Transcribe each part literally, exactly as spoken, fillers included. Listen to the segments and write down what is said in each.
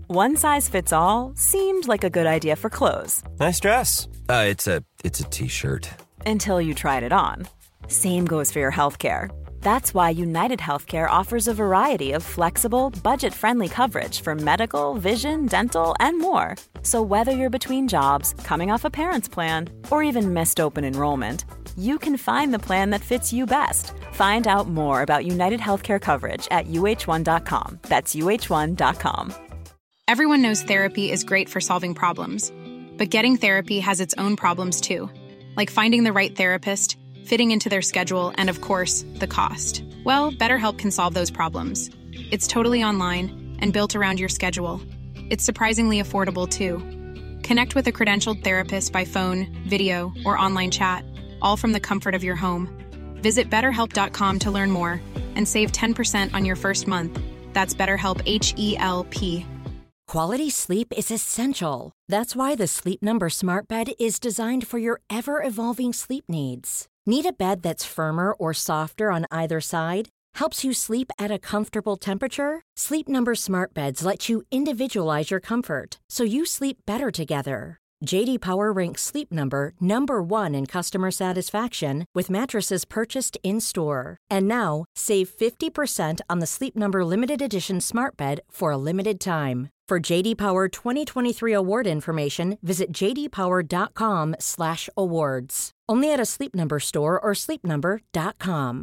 One size fits all seemed like a good idea for clothes. Nice dress. Uh, it's a it's a t-shirt. Until you tried it on. Same goes for your healthcare. That's why United Healthcare offers a variety of flexible, budget-friendly coverage for medical, vision, dental, and more. So whether you're between jobs, coming off a parent's plan, or even missed open enrollment, you can find the plan that fits you best. Find out more about United Healthcare coverage at U H one dot com. That's U H one dot com. Everyone knows therapy is great for solving problems. But getting therapy has its own problems too. Like finding the right therapist, fitting into their schedule, and of course, the cost. Well, BetterHelp can solve those problems. It's totally online and built around your schedule. It's surprisingly affordable too. Connect with a credentialed therapist by phone, video, or online chat, all from the comfort of your home. Visit better help dot com to learn more and save ten percent on your first month. That's BetterHelp, H E L P. Quality sleep is essential. That's why the Sleep Number Smart Bed is designed for your ever-evolving sleep needs. Need a bed that's firmer or softer on either side? Helps you sleep at a comfortable temperature? Sleep Number Smart Beds let you individualize your comfort, so you sleep better together. J D Power ranks Sleep Number number one in customer satisfaction with mattresses purchased in-store. And now, save fifty percent on the Sleep Number Limited Edition Smart Bed for a limited time. For J D Power twenty twenty-three award information, visit j d power dot com slash awards. Only at a Sleep Number store or sleep number dot com.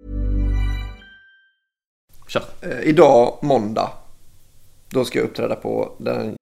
Kör. Eh, idag, måndag, då ska jag uppträda på den.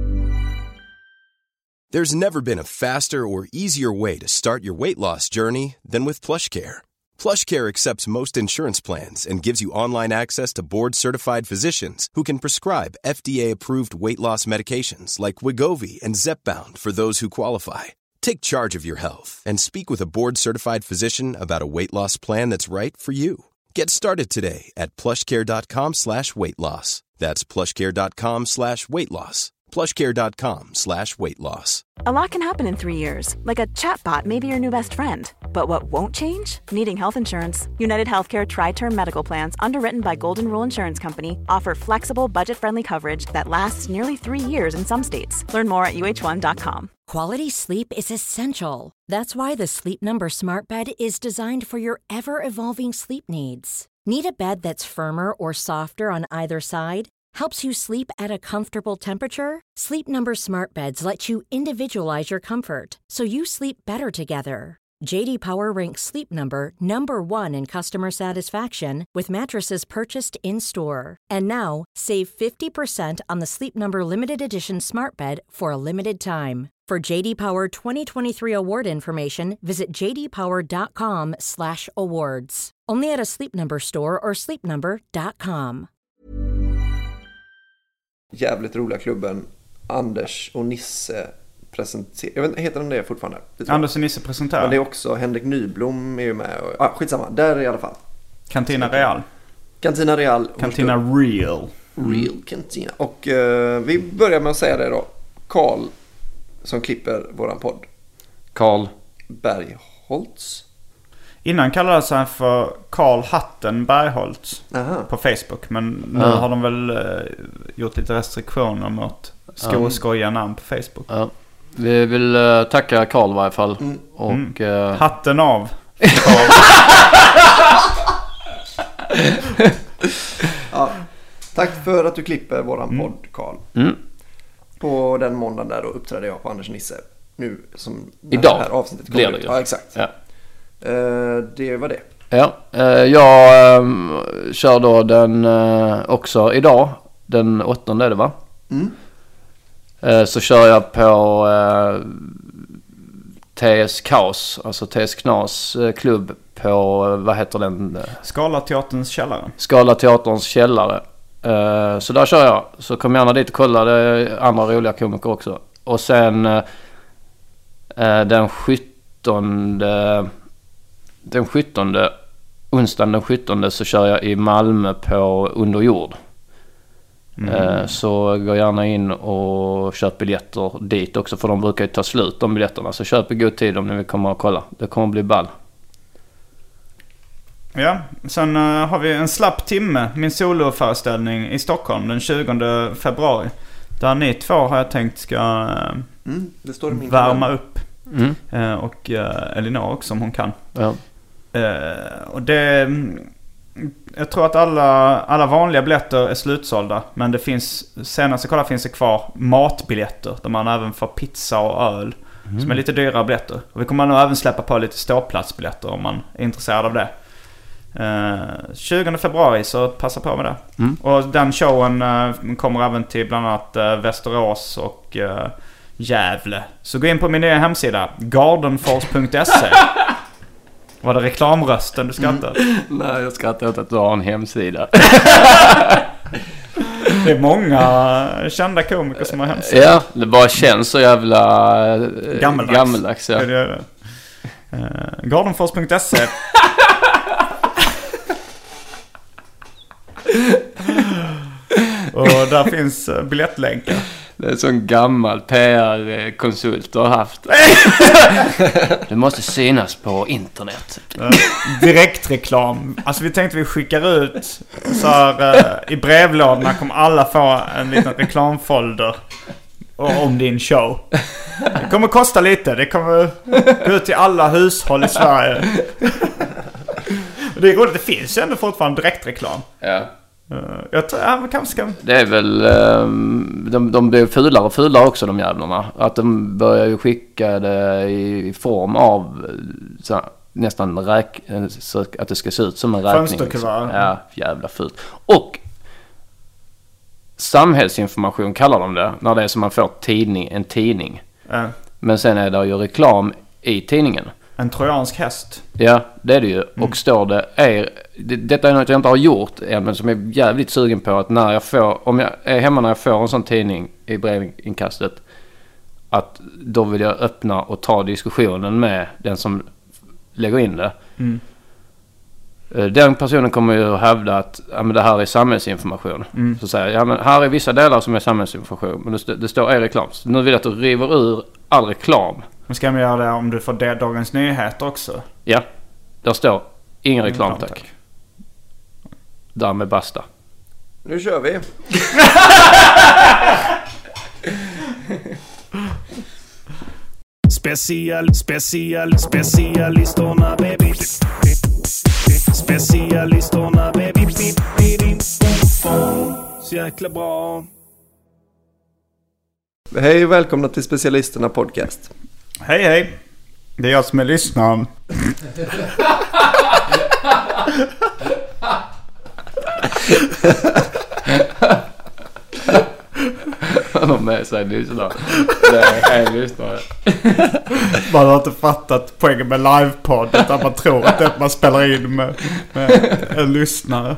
There's never been a faster or easier way to start your weight loss journey than with PlushCare. PlushCare accepts most insurance plans and gives you online access to board-certified physicians who can prescribe F D A-approved weight loss medications like Wegovy and Zepbound for those who qualify. Take charge of your health and speak with a board-certified physician about a weight loss plan that's right for you. Get started today at plushcare.com slash weight loss. That's plushcare.com slash weight loss. plushcare.com slash weight loss. A lot can happen in three years, like a chatbot may be your new best friend. But what won't change? Needing health insurance. United Healthcare Tri-Term Medical Plans, underwritten by Golden Rule Insurance Company, offer flexible, budget-friendly coverage that lasts nearly three years in some states. Learn more at U H one dot com. Quality sleep is essential. That's why the Sleep Number Smart Bed is designed for your ever-evolving sleep needs. Need a bed that's firmer or softer on either side? Helps you sleep at a comfortable temperature? Sleep Number Smart Beds let you individualize your comfort, so you sleep better together. J D Power ranks Sleep Number number one in customer satisfaction with mattresses purchased in-store. And now, save fifty percent on the Sleep Number Limited Edition Smart Bed for a limited time. For J D Power twenty twenty-three award information, visit j d power dot com slash awards. Only at a Sleep Number store or sleep number dot com. Jävligt roliga klubben Anders och Nisse presenterar. Jag vet inte, heter de det fortfarande? Det Anders och Nisse presenterar. Men det är också Henrik Nyblom är ju med. Och, ah, skitsamma, där i alla fall. Cantina Real. Cantina Real. Cantina Real. Real Cantina. Och uh, vi börjar med att säga det då. Karl som klipper våran podd. Karl Bergholtz. Innan kallades han för Karl Hatten Bergholtz. Aha. På Facebook. Men nu ja. har de väl uh, gjort lite restriktioner mot sko och skoja namn på Facebook. Ja. Vi vill uh, tacka Karl i varje fall. Mm. Och, mm. Uh... Hatten av. Ja. Tack för att du klipper våran mm. podd, Karl. Mm. På den måndagen där då uppträdde jag på Anders Nisse. Nu som idag här avsnittet blir det. Ja, exakt. Ja. Uh, det var det. Ja, uh, jag um, kör då den uh, också idag. Den åttonde är det, va? Mm. Uh, så kör jag på uh, T S Kaos, alltså T S Knas uh, klubb på, uh, vad heter den? Skala Teaterns källare. Skala Teaterns källare. Uh, så där kör jag. Så kom gärna dit och kolla, det är andra roliga komiker också. Och sen uh, uh, den sjuttonde den sjuttonde onsdagen den sjuttonde så kör jag i Malmö på Underjord. Mm. Uh, så gå gärna in och köp biljetter dit också, för de brukar ju ta slut de biljetterna. Så köp i god tid om ni vill komma och kolla. Det kommer bli ball. Ja, sen uh, har vi en slapp timme, min soloföreställning i Stockholm den tjugonde februari. Där ni två har jag tänkt ska mm, det står i min värma upp. Mm. Uh, och uh, Elinor också om hon kan. Ja. Uh, och det... Jag tror att alla, alla vanliga biljetter är slutsålda. Men det finns, senast jag kollade finns det kvar matbiljetter. Där man även får pizza och öl. Mm. Som är lite dyrare biljetter. Och vi kommer nog även släppa på lite ståplatsbiljetter om man är intresserad av det. Uh, tjugonde februari, så passa på med det. Mm. Och den showen uh, kommer även till bland annat uh, Västerås och uh, Gävle. Så gå in på min nya hemsida gardenfors punkt se. Var det reklamrösten du skrattade? Mm. Nej, jag skrattar åt att du har en hemsida. Det är många kända komiker som har hemsida. Ja, det bara känns så jävla gammeldags. gammeldags ja. det är det. Uh, gardenfors punkt se. Och där finns biljettlänkar. Det är en sån gammal P R-konsult du har haft. Du måste synas på internet. Uh, direktreklam. Alltså vi tänkte vi skickar ut så här, uh, i brevlådorna kommer alla få en liten reklamfolder om din show. Det kommer kosta lite. Det kommer gå ut till alla hushåll i Sverige. Och det är roligt, det finns ju ändå fortfarande direktreklam. Ja. Uh, jag tror, ja, men kanske ska... Det är väl um, de, de blir fulare och fulare också, de jävlarna. Att de börjar ju skicka det i form av så, nästan räk, så att det ska se ut som en räkning. Fönsterkuvert. Ja, jävla fult. Och samhällsinformation kallar de det, när det är som man får tidning, en tidning. Uh. Men sen är det ju reklam i tidningen. En trojansk häst. Ja, det är det ju. Mm. Och står det, är, det, detta är något jag inte har gjort än, men som jag är jävligt sugen på att när jag får, om jag är hemma när jag får en sån tidning i brevinkastet, att då vill jag öppna och ta diskussionen med den som lägger in det. Mm. Den personen kommer ju att hävda att ja, men det här är samhällsinformation. Mm. Så säger jag, ja men här är vissa delar som är samhällsinformation, men det, st- det står är reklam. Så nu vill jag att du river ur all reklam. Men ska man göra det om du får det Dagens Nyheter också? Ja, där står ingen reklam, reklam tack. tack. Därmed basta. Nu kör vi. Special, special, specialistorna baby. Specialistorna baby. Så jäkla bra. Hej och välkomna till Specialisterna podcast. Hej hej. Det är jag som är lyssnaren. Han har med sig lyssnare. Det är en lyssnare. Man har inte fattat poängen med livepodd, utan man tror att det man spelar in med, med en lyssnare.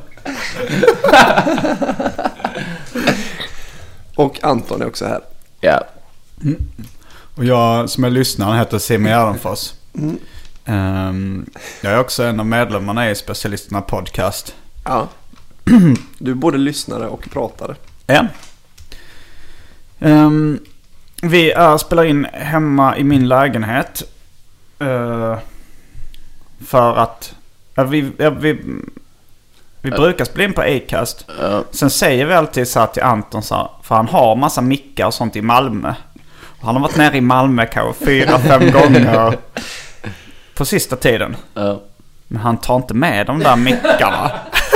Och Anton är också här. Ja. Mm. Och jag som är lyssnaren heter Simon Gärdenfors. Mm. Um, jag är också en av medlemmarna i Specialisterna podcast. Ja. Du är både lyssnare och pratare. Ja. Um, vi är, spelar in hemma i min lägenhet. Uh, för att ja, vi, ja, vi, vi brukar spela in på Acast. Uh. Sen säger vi alltid så här till Anton så här, för han har massa mickar och sånt i Malmö. Och han har varit nere i Malmö kanske fyra, fem gånger på sista tiden. Uh. Men han tar inte med de där mickarna.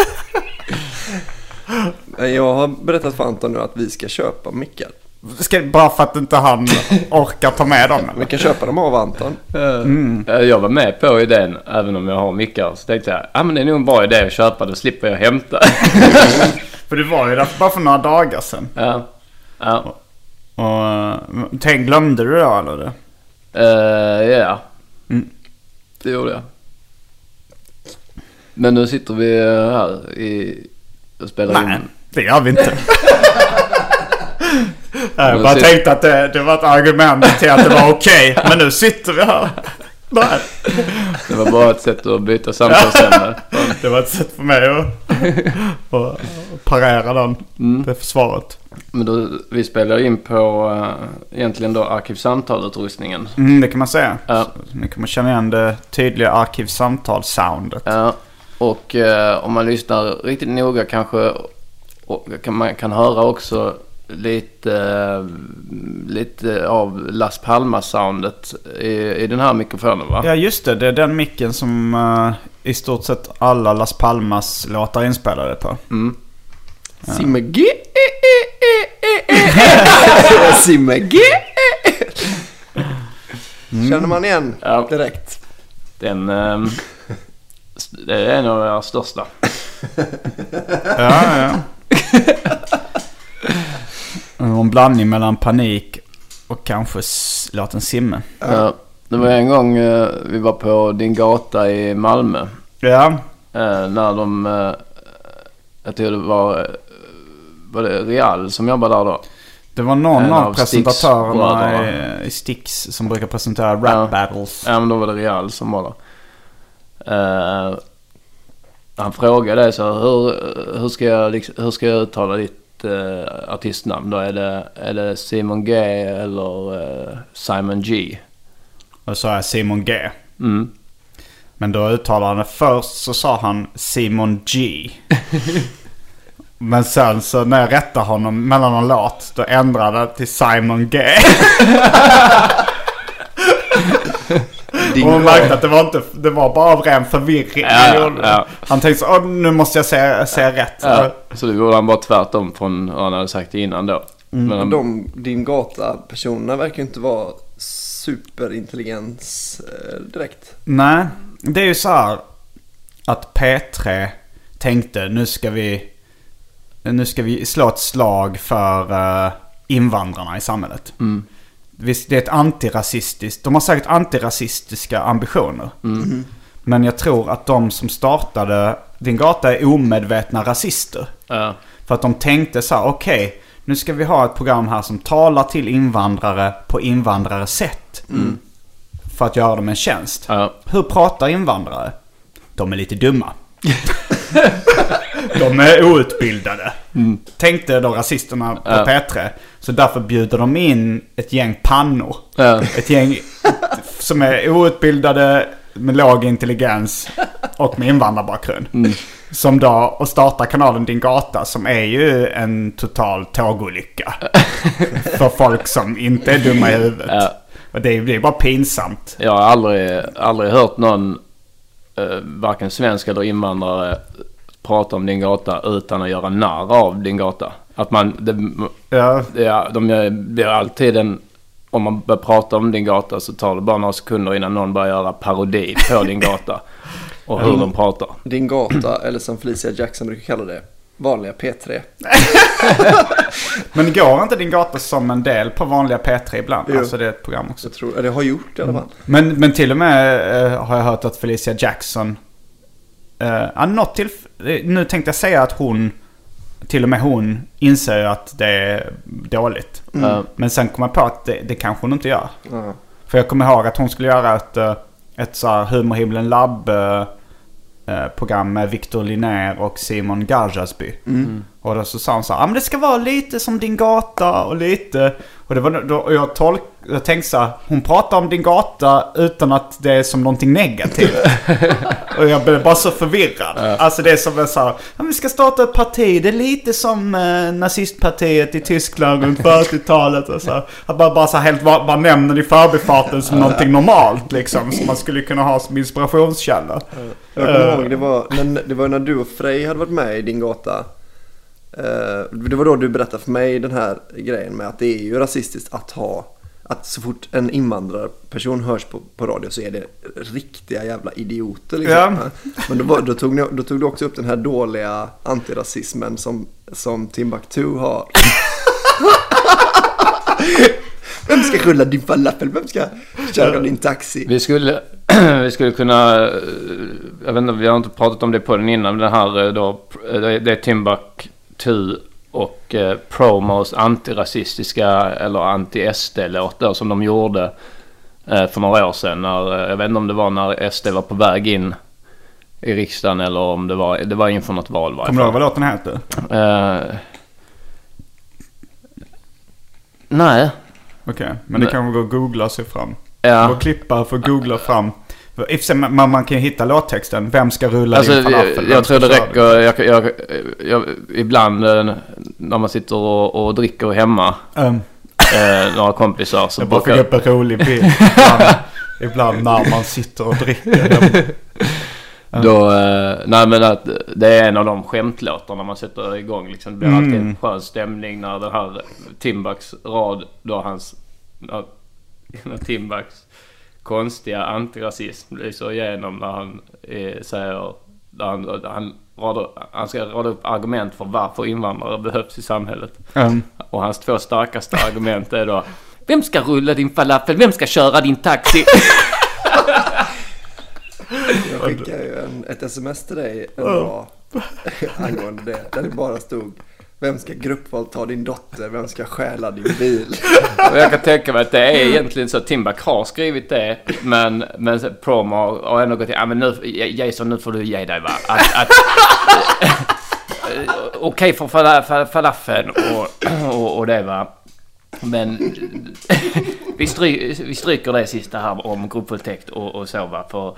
Jag har berättat för Anton nu att vi ska köpa mickar. Ska, bara för att inte han orkar ta med dem. Eller? Vi kan köpa dem av Anton. Mm. Jag var med på idén, även om jag har mickar. Så tänkte jag, ah, men det är nog en bra idé att köpa, då slipper jag hämta. För du var ju där bara för några dagar sedan. Ja. Ja. Och, och tänk, glömde du då eller det? Uh, ja. Mm. Det gjorde jag. Men nu sitter vi här i och spelar Nej, in. Nej, det gör vi inte. Jag bara tänkte att det, det var ett argument till att det var okej. Okay, men nu sitter vi här. Nej. Det var bara ett sätt att byta samtalsämne. Det var ett sätt för mig att, att parera den, mm. det försvaret. Men då, vi spelar in på uh, egentligen då arkivsamtalutrustningen. Mm, det kan man säga. Ja. Så ni kommer känna igen det tydliga arkivsamtal-soundet. Ja. Och uh, om man lyssnar riktigt noga kanske och kan, man kan höra också lite, lite av Las Palmas-soundet i, i den här mikrofonen, va? Ja, just det. Det är den micken som uh, i stort sett alla Las Palmas låtar inspelade på. Mm. Ja. Simmegi. Simmegi. Känner man igen ja. direkt. Den, um, det är en av våra största. Ja, ja. En blandning mellan Panik och kanske s- låten Simme. Ja, det var en gång uh, vi var på Din Gata i Malmö. Ja. Uh, när de, uh, jag tror det var, uh, var det Real som jobbade där då? Det var någon en av, av presentatörerna i, i Styx som brukar presentera rap ja. battles. Ja, men då var det Real som var där. Uh, han frågade så hur, hur, ska jag, liksom, hur ska jag uttala ditt uh, artistnamn? Då är det, är det Simon G eller uh, Simon G? Och så är Simon G. Mm. Men då uttalade han det först, så sa han Simon G. Men sen så när jag rättade honom mellan en låt, då ändrade det till Simon G. Och man märkte att det var, inte, det var bara av ren förvirring. Ja, ja. Han tänkte så, nu måste jag säga, säga rätt. Ja, så det gjorde han bara tvärtom från vad han hade sagt innan då. Mm. Men han... de, Din Gata-personerna verkar inte vara superintelligens eh, direkt. Nej, det är ju så här att P tre tänkte, nu ska vi nu ska vi slå ett slag för uh, invandrarna i samhället. Mm. Visst, det är ett antirasistiskt, de har säkert antirasistiska ambitioner. Mm. Men jag tror att de som startade Din Gata är omedvetna rasister. Ja. För att de tänkte så här, okej, okay, nu ska vi ha ett program här som talar till invandrare på invandrares sätt. Mm. För att göra dem en tjänst. Ja. Hur pratar invandrare? De är lite dumma. De är outbildade. Mm. Tänkte då rasisterna på ja. P tre. Så därför bjuder de in ett gäng pannor. Ja. Ett gäng som är outbildade, med låg intelligens och med invandrarbakgrund. Mm. Som då och startar kanalen Din Gata, som är ju en total tågolycka för folk som inte är dumma i huvudet. Ja. Och det är, det är bara pinsamt. Jag har aldrig, aldrig hört någon eh, varken svensk eller invandrare prata om Din Gata utan att göra narr av Din Gata. Att man det, ja. det, de blir alltid en, om man börjar prata om Din Gata så tar det bara några sekunder innan någon börjar göra parodi på Din Gata och hur din, de pratar. Din Gata, eller som Felicia Jackson brukar kalla det, vanliga P tre. Men går inte Din Gata som en del på vanliga P tre ibland? Jo. Alltså det är ett program också. Jag tror, det har gjort i alla fall. Men, men till och med uh, har jag hört att Felicia Jackson uh, något till, nu tänkte jag säga att hon, till och med hon inser att det är dåligt. Mm. Men sen kom jag på att det, det kanske hon inte gör. Mm. För jag kommer ihåg att hon skulle göra ett, ett så här Humorhimlen Lab uh, program med Victor Linnér och Simon Garjasby. Mm. Och då så sa hon så här, ah, men det ska vara lite som Din Gata och lite. Och det var då och jag tolk jag tänkte så här, hon pratar om Din Gata utan att det är som någonting negativt. Och jag blev bara så förvirrad. Ja. Alltså det är som jag sa, ja, vi ska starta ett parti, det är lite som eh, nazistpartiet i Tyskland runt fyrtiotalet och så. Att bara bara så här, helt bara, bara nämner i förbifarten som ja. någonting normalt liksom, som man skulle kunna ha som inspirationskälla. Ja. Jag kommer ihåg, det var när, det var när du och Frej hade varit med i Din Gata. Uh, det var då du berättade för mig den här grejen med att det är ju rasistiskt att ha, att så fort en invandrarperson hörs på, på radio så är det riktiga jävla idioter liksom. Ja. Men då, var, då, tog ni, då tog du också upp den här dåliga antirasismen som, som Timbuktu har. Vem ska rulla din falafel? Vem ska köra din taxi? Vi skulle, vi skulle kunna, jag vet inte, vi har inte pratat om det på den innan, men den här då, det är Timbuktu och eh, Promos antirasistiska eller anti-S D-låtar som de gjorde eh, för några år sedan. När, jag vet inte om det var när S D var på väg in i riksdagen eller om det var, det var inför något val. Kommer du ihåg vad låten heter? Eh, nej. Okej, okay, men det kan vi gå och googla sig fram. Ja. Och klippa för att googla fram. Man, man kan ju hitta låttexten. Vem ska rulla alltså, din falafel? Jag, jag tror det räcker. Jag, jag, jag, ibland när man sitter och, och dricker hemma. Um. Eh, några kompisar. Så jag bara fick upp en rolig bild. Ibland, ibland när man sitter och dricker hemma. Um. Då, eh, nej men att det är en av de skämtlåtar när man sätter igång. Liksom, det blir mm. alltid en skön stämning när den här Timbaks rad, då hans, när, när Timbaks konstiga antirasism lyser igenom när han eh, säger, när han, när han, radar, han ska rada upp argument för varför invandrare behövs i samhället. Mm. Och hans två starkaste argument är då: vem ska rulla din falafel? Vem ska köra din taxi? Jag skickade ju en, ett sms till dig en dag angående det, där det bara stod: vem ska gruppvåldta din dotter? Vem ska stjäla din bil? Och jag kan tänka mig att det är egentligen så att Timbuk har skrivit det, men, men promo och ändå gått till, ja men nu, Jason, nu får du ge dig, va? Att, att, okej okay för falafel, falafeln och, och, och det, va? Men vi, stry, vi stryker det sista här om gruppvåldtäkt och, och så, va? För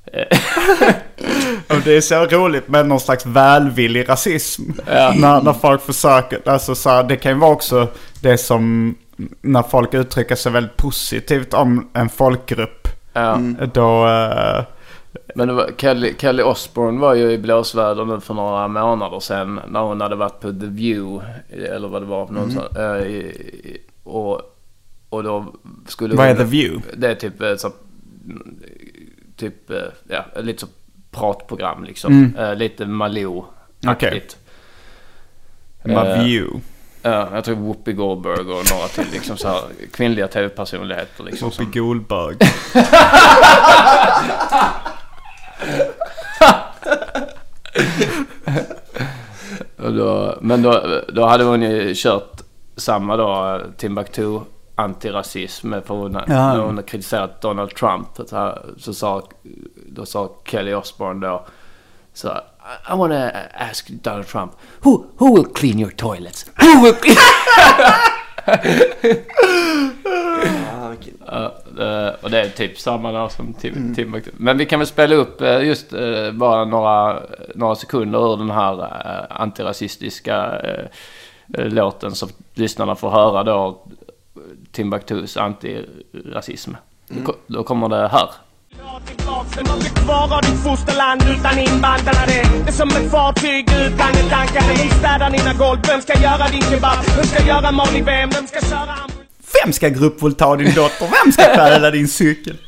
och det är så roligt med någon slags välvillig rasism. Ja. när, när folk försöker, alltså så här, det kan ju vara också det som när folk uttrycker sig väldigt positivt om en folkgrupp. Ja. Mm. Då uh, men det var, Kelly, Kelly Osbourne var ju i blåsväder nu för några månader sedan när hon hade varit på The View eller vad det var någon mm. sån, uh, och och då skulle vad är The View? Det är typ så typ, ja, lite så pratprogram liksom. Mm. Uh, lite Malou-aktigt. Okay. Maview. Uh, ja, jag tror Whoopi Goldberg och några till liksom så här kvinnliga tv-personligheter liksom. Whoopi som... Goldberg. och då, men då, då hade hon ju kört samma då, Timbuktu antirasism, för hon, ja. När hon har kritiserat Donald Trump så, så sa, då sa Kelly Osbourne då så, I want to ask Donald Trump, who, who will clean your toilets? Who will clean... uh, uh, och det är typ samma där som Tim, mm. Tim. Men vi kan väl spela upp uh, just uh, bara några, några sekunder ur den här uh, antirasistiska uh, uh, låten som lyssnarna får höra då, Timbuktus antirasism. Mm. Då, då kommer det här. Man blir kvar av ditt fosterland utan invandrare. Det är som ett fartyg utan ett ankare. Ni städar dina golv. Vem ska göra din kebab? Vem ska göra Mali Vem? Vem ska köra... Vem ska gruppvåldta din dotter? Vem ska stjäla din cykel?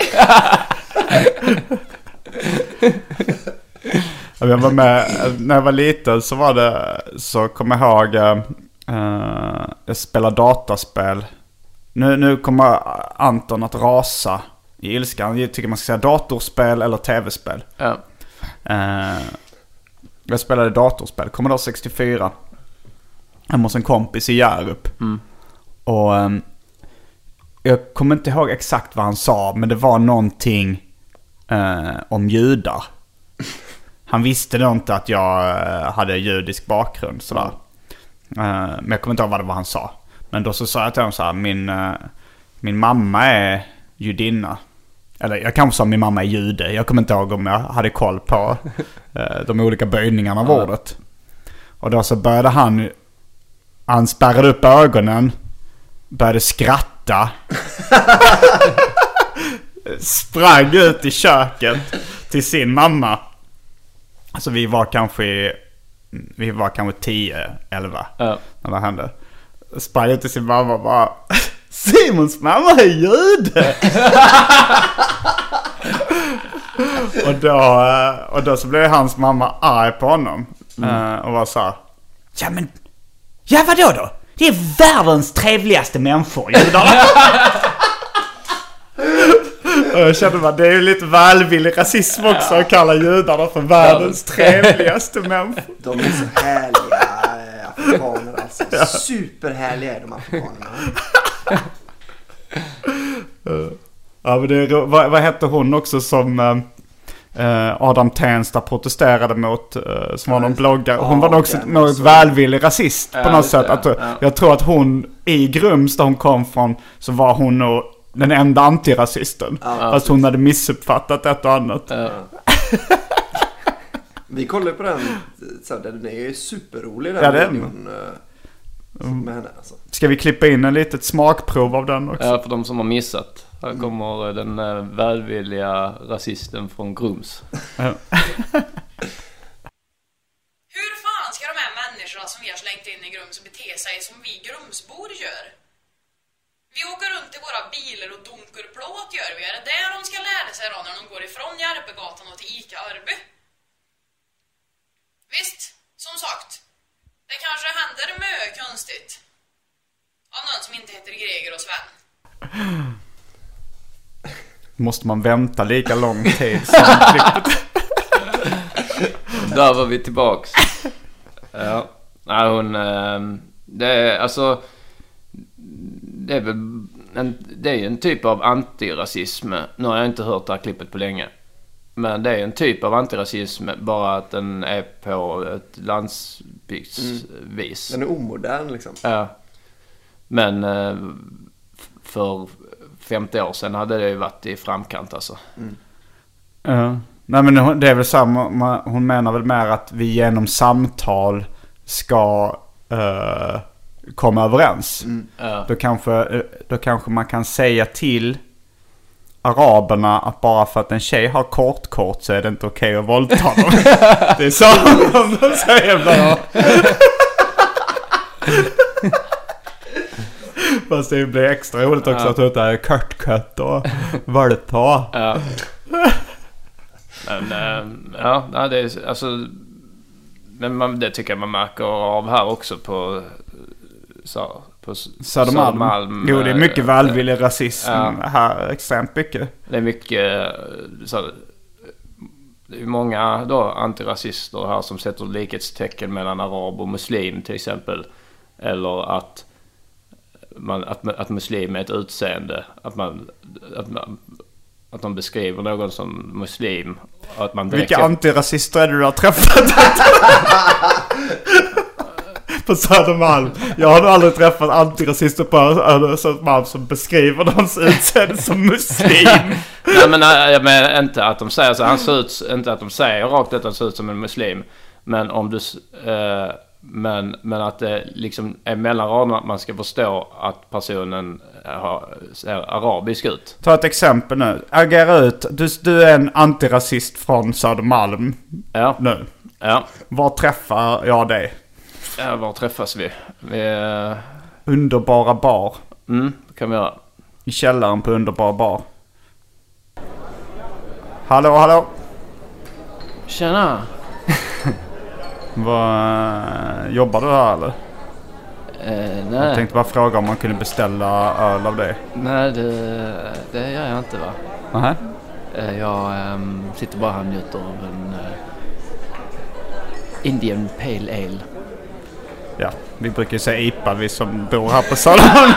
Jag var med, när jag var liten så var det, så kommer jag ihåg uh, jag spelade dataspel. Nu, nu kommer Anton att rasa i ilskan. Jag tycker man ska säga datorspel eller tv-spel. Ja. Uh, jag spelade datorspel. Commodore sextiofyra. Hemma hos en kompis i Hjärup. Mm. Och um, jag kommer inte ihåg exakt vad han sa, men det var någonting uh, om judar. Han visste då inte att jag uh, hade judisk bakgrund. Sådär. Uh, men jag kommer inte ihåg vad det var han sa. Men då så sa jag till honom så här, min, uh, min mamma är judinna. Eller jag kanske sa min mamma är jude. Jag kommer inte ihåg om jag hade koll på uh, de olika böjningarna av ordet. Och då så började han, han spärrade upp ögonen, började skratta. Sprang ut i köket till sin mamma. Alltså vi var kanske vi var kanske tio, elva ja. När det hände. Sprang ut till sin mamma och bara, Simons mamma är jude. och, då, och då så blev hans mamma arg på honom. Mm. Och var så här, ja men, ja vadå då? Det är världens trevligaste människor, judarna. Och jag kände att det är ju lite välvillig rasism också att kalla judarna för världens trevligaste människor. De är så härliga afrikaner alltså. Ja. Superhärliga är de afrikanerna. Ja, men det, vad, vad hette hon också som eh, Adam Tensta protesterade mot, eh, som var någon bloggare. Hon var också okay, något så... välvillig rasist på ja, något sätt. Att, ja. Jag tror att hon i Grums där hon kom från så var hon nog den enda antirasisten. Ja, fast hon hade missuppfattat ett och annat. Ja. Vi kollar på den så den är ju superrolig den ja, det är videon, med henne alltså. Ska vi klippa in en litet smakprov av den också? Ja, för de som har missat. Här kommer den äh, välvilliga rasisten från Grums. Ja. Hur fan ska de här människorna som vi har slängt in i Grums bete sig som vi Grumsbor gör? Vi åker runt i våra bilar och dunkar plåt, gör vi. Är det där de ska lära sig då när de går ifrån Järpegatan och till Ica Arby? Visst, som sagt. Det kanske händer mycket konstigt. Av någon som inte heter Greger och Sven. Måste man vänta lika lång tid som klippet? Där var vi tillbaks. Ja. Nej, hon... Det är alltså... Det är väl en, det är en typ av antirasism. Nu har jag inte hört det här klippet på länge. Men det är en typ av antirasism, bara att den är på ett landsbygdsvis. Den är omodern liksom. Ja. Men för femtio år sedan hade det ju varit i framkant alltså. Mm. Ja. Nej, men det är väl samma, hon menar väl mer att vi genom samtal ska uh, komma överens. Mm. Ja. Då kanske, då kanske man kan säga till araberna att bara för att en tjej har kort kort så är det inte okej att våldta dem. Det är så de säger bara. Fast det blir extra roligt också, ja, att det är kort kort och våldta. Ja. Men ja, det är alltså, men man, det tycker jag man märker av här också på så på Södermalm. Södermalm. Jo, det är mycket välvillig rasism, ja, här, extremt mycket. Det är mycket så, det är många då antirasister här som sätter likhetstecken mellan arab och muslim till exempel, eller att man att att muslim är ett utseende, att man att man att de beskriver någon som muslim och att man direkt... Vilka antirasister är det du har träffat? På Södermalm. Jag har aldrig träffat antirasister på Södermalm som beskriver någons utseende som muslim. Nej, men, nej, men inte att de säger så. Han ser ut, inte att de säger rakt att han ser ut som en muslim. Men om du... Eh, men, men att det liksom är mellan raderna att man ska förstå att personen har, ser arabisk ut. Ta ett exempel nu. Agera ut. Du, du är en antirasist från Södermalm. Ja. Nu. Ja. Var träffar jag dig? Ja, var träffas vi? vi uh... Underbara bar. Mm, det kan vi göra. I källaren på Underbara bar. Hallå, hallå. Tjena. Vad, jobbar du här eller? Uh, nej. Jag tänkte bara fråga om man kunde beställa öl av dig. Nej, det, det gör jag inte, va? Aha. Uh, jag um, sitter bara här och njuter av en uh, Indian Pale Ale. Ja, vi brukar ju säga I P A, vi som bor här på Södermalm.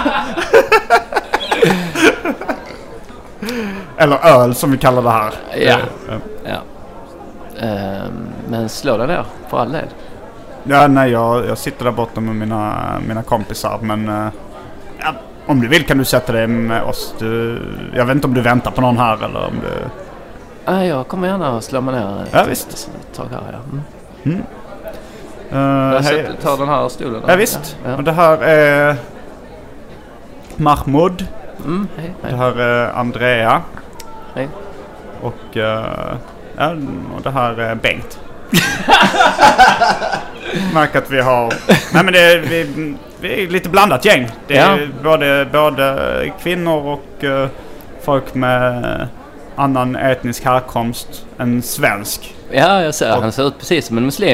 Eller öl som vi kallar det här. Ja, ja. ja. Um, men slå dig ner för all del. Ja, nej, jag, jag sitter där borta med mina, mina kompisar. Men uh, ja, om du vill kan du sätta dig med oss. Du, jag vet inte om du väntar på någon här eller om du... Ja, jag kommer gärna slå mig ner. Ja, visst. Ett tag här, ja. Mm. Mm. Uh, jag hej. tar den här stolen. Ja, visst. Ja, ja. Och det här är Mahmoud. Mm, hej, hej. Det här är Andrea. Hej. Och, uh, ja, och det här är Bengt. Märker att vi har... Nej, men det är, vi, vi är lite blandat gäng. Det är ja. både, både kvinnor och uh, folk med annan etnisk härkomst än svensk. Ja, jag ser. Och han ser ut precis som en muslim.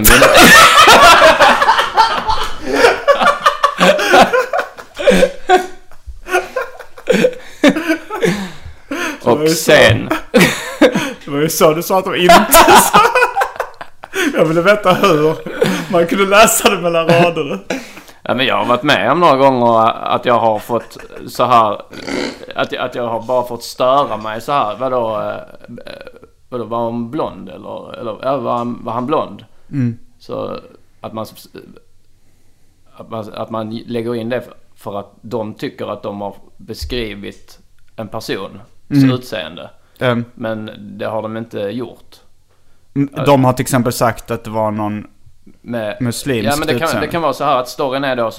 Och sen... Det var ju så du sa att de inte sa. Jag ville veta hur man kunde läsa det mellan raderna. Ja, men jag har varit med om några gånger att jag har fått så här... Att jag, att jag har bara fått störa mig så här. Vadå... Vadå, var han blond? Eller, eller ja, var, han, var han blond? Mm. Så att man, att man... Att man lägger in det för, för att de tycker att de har beskrivit en person mm. utseende. Mm. Men det har de inte gjort. De har till exempel sagt att det var någon med muslimsk ja, men det kan, utseende. det kan vara så här att storyn är då så. Mm.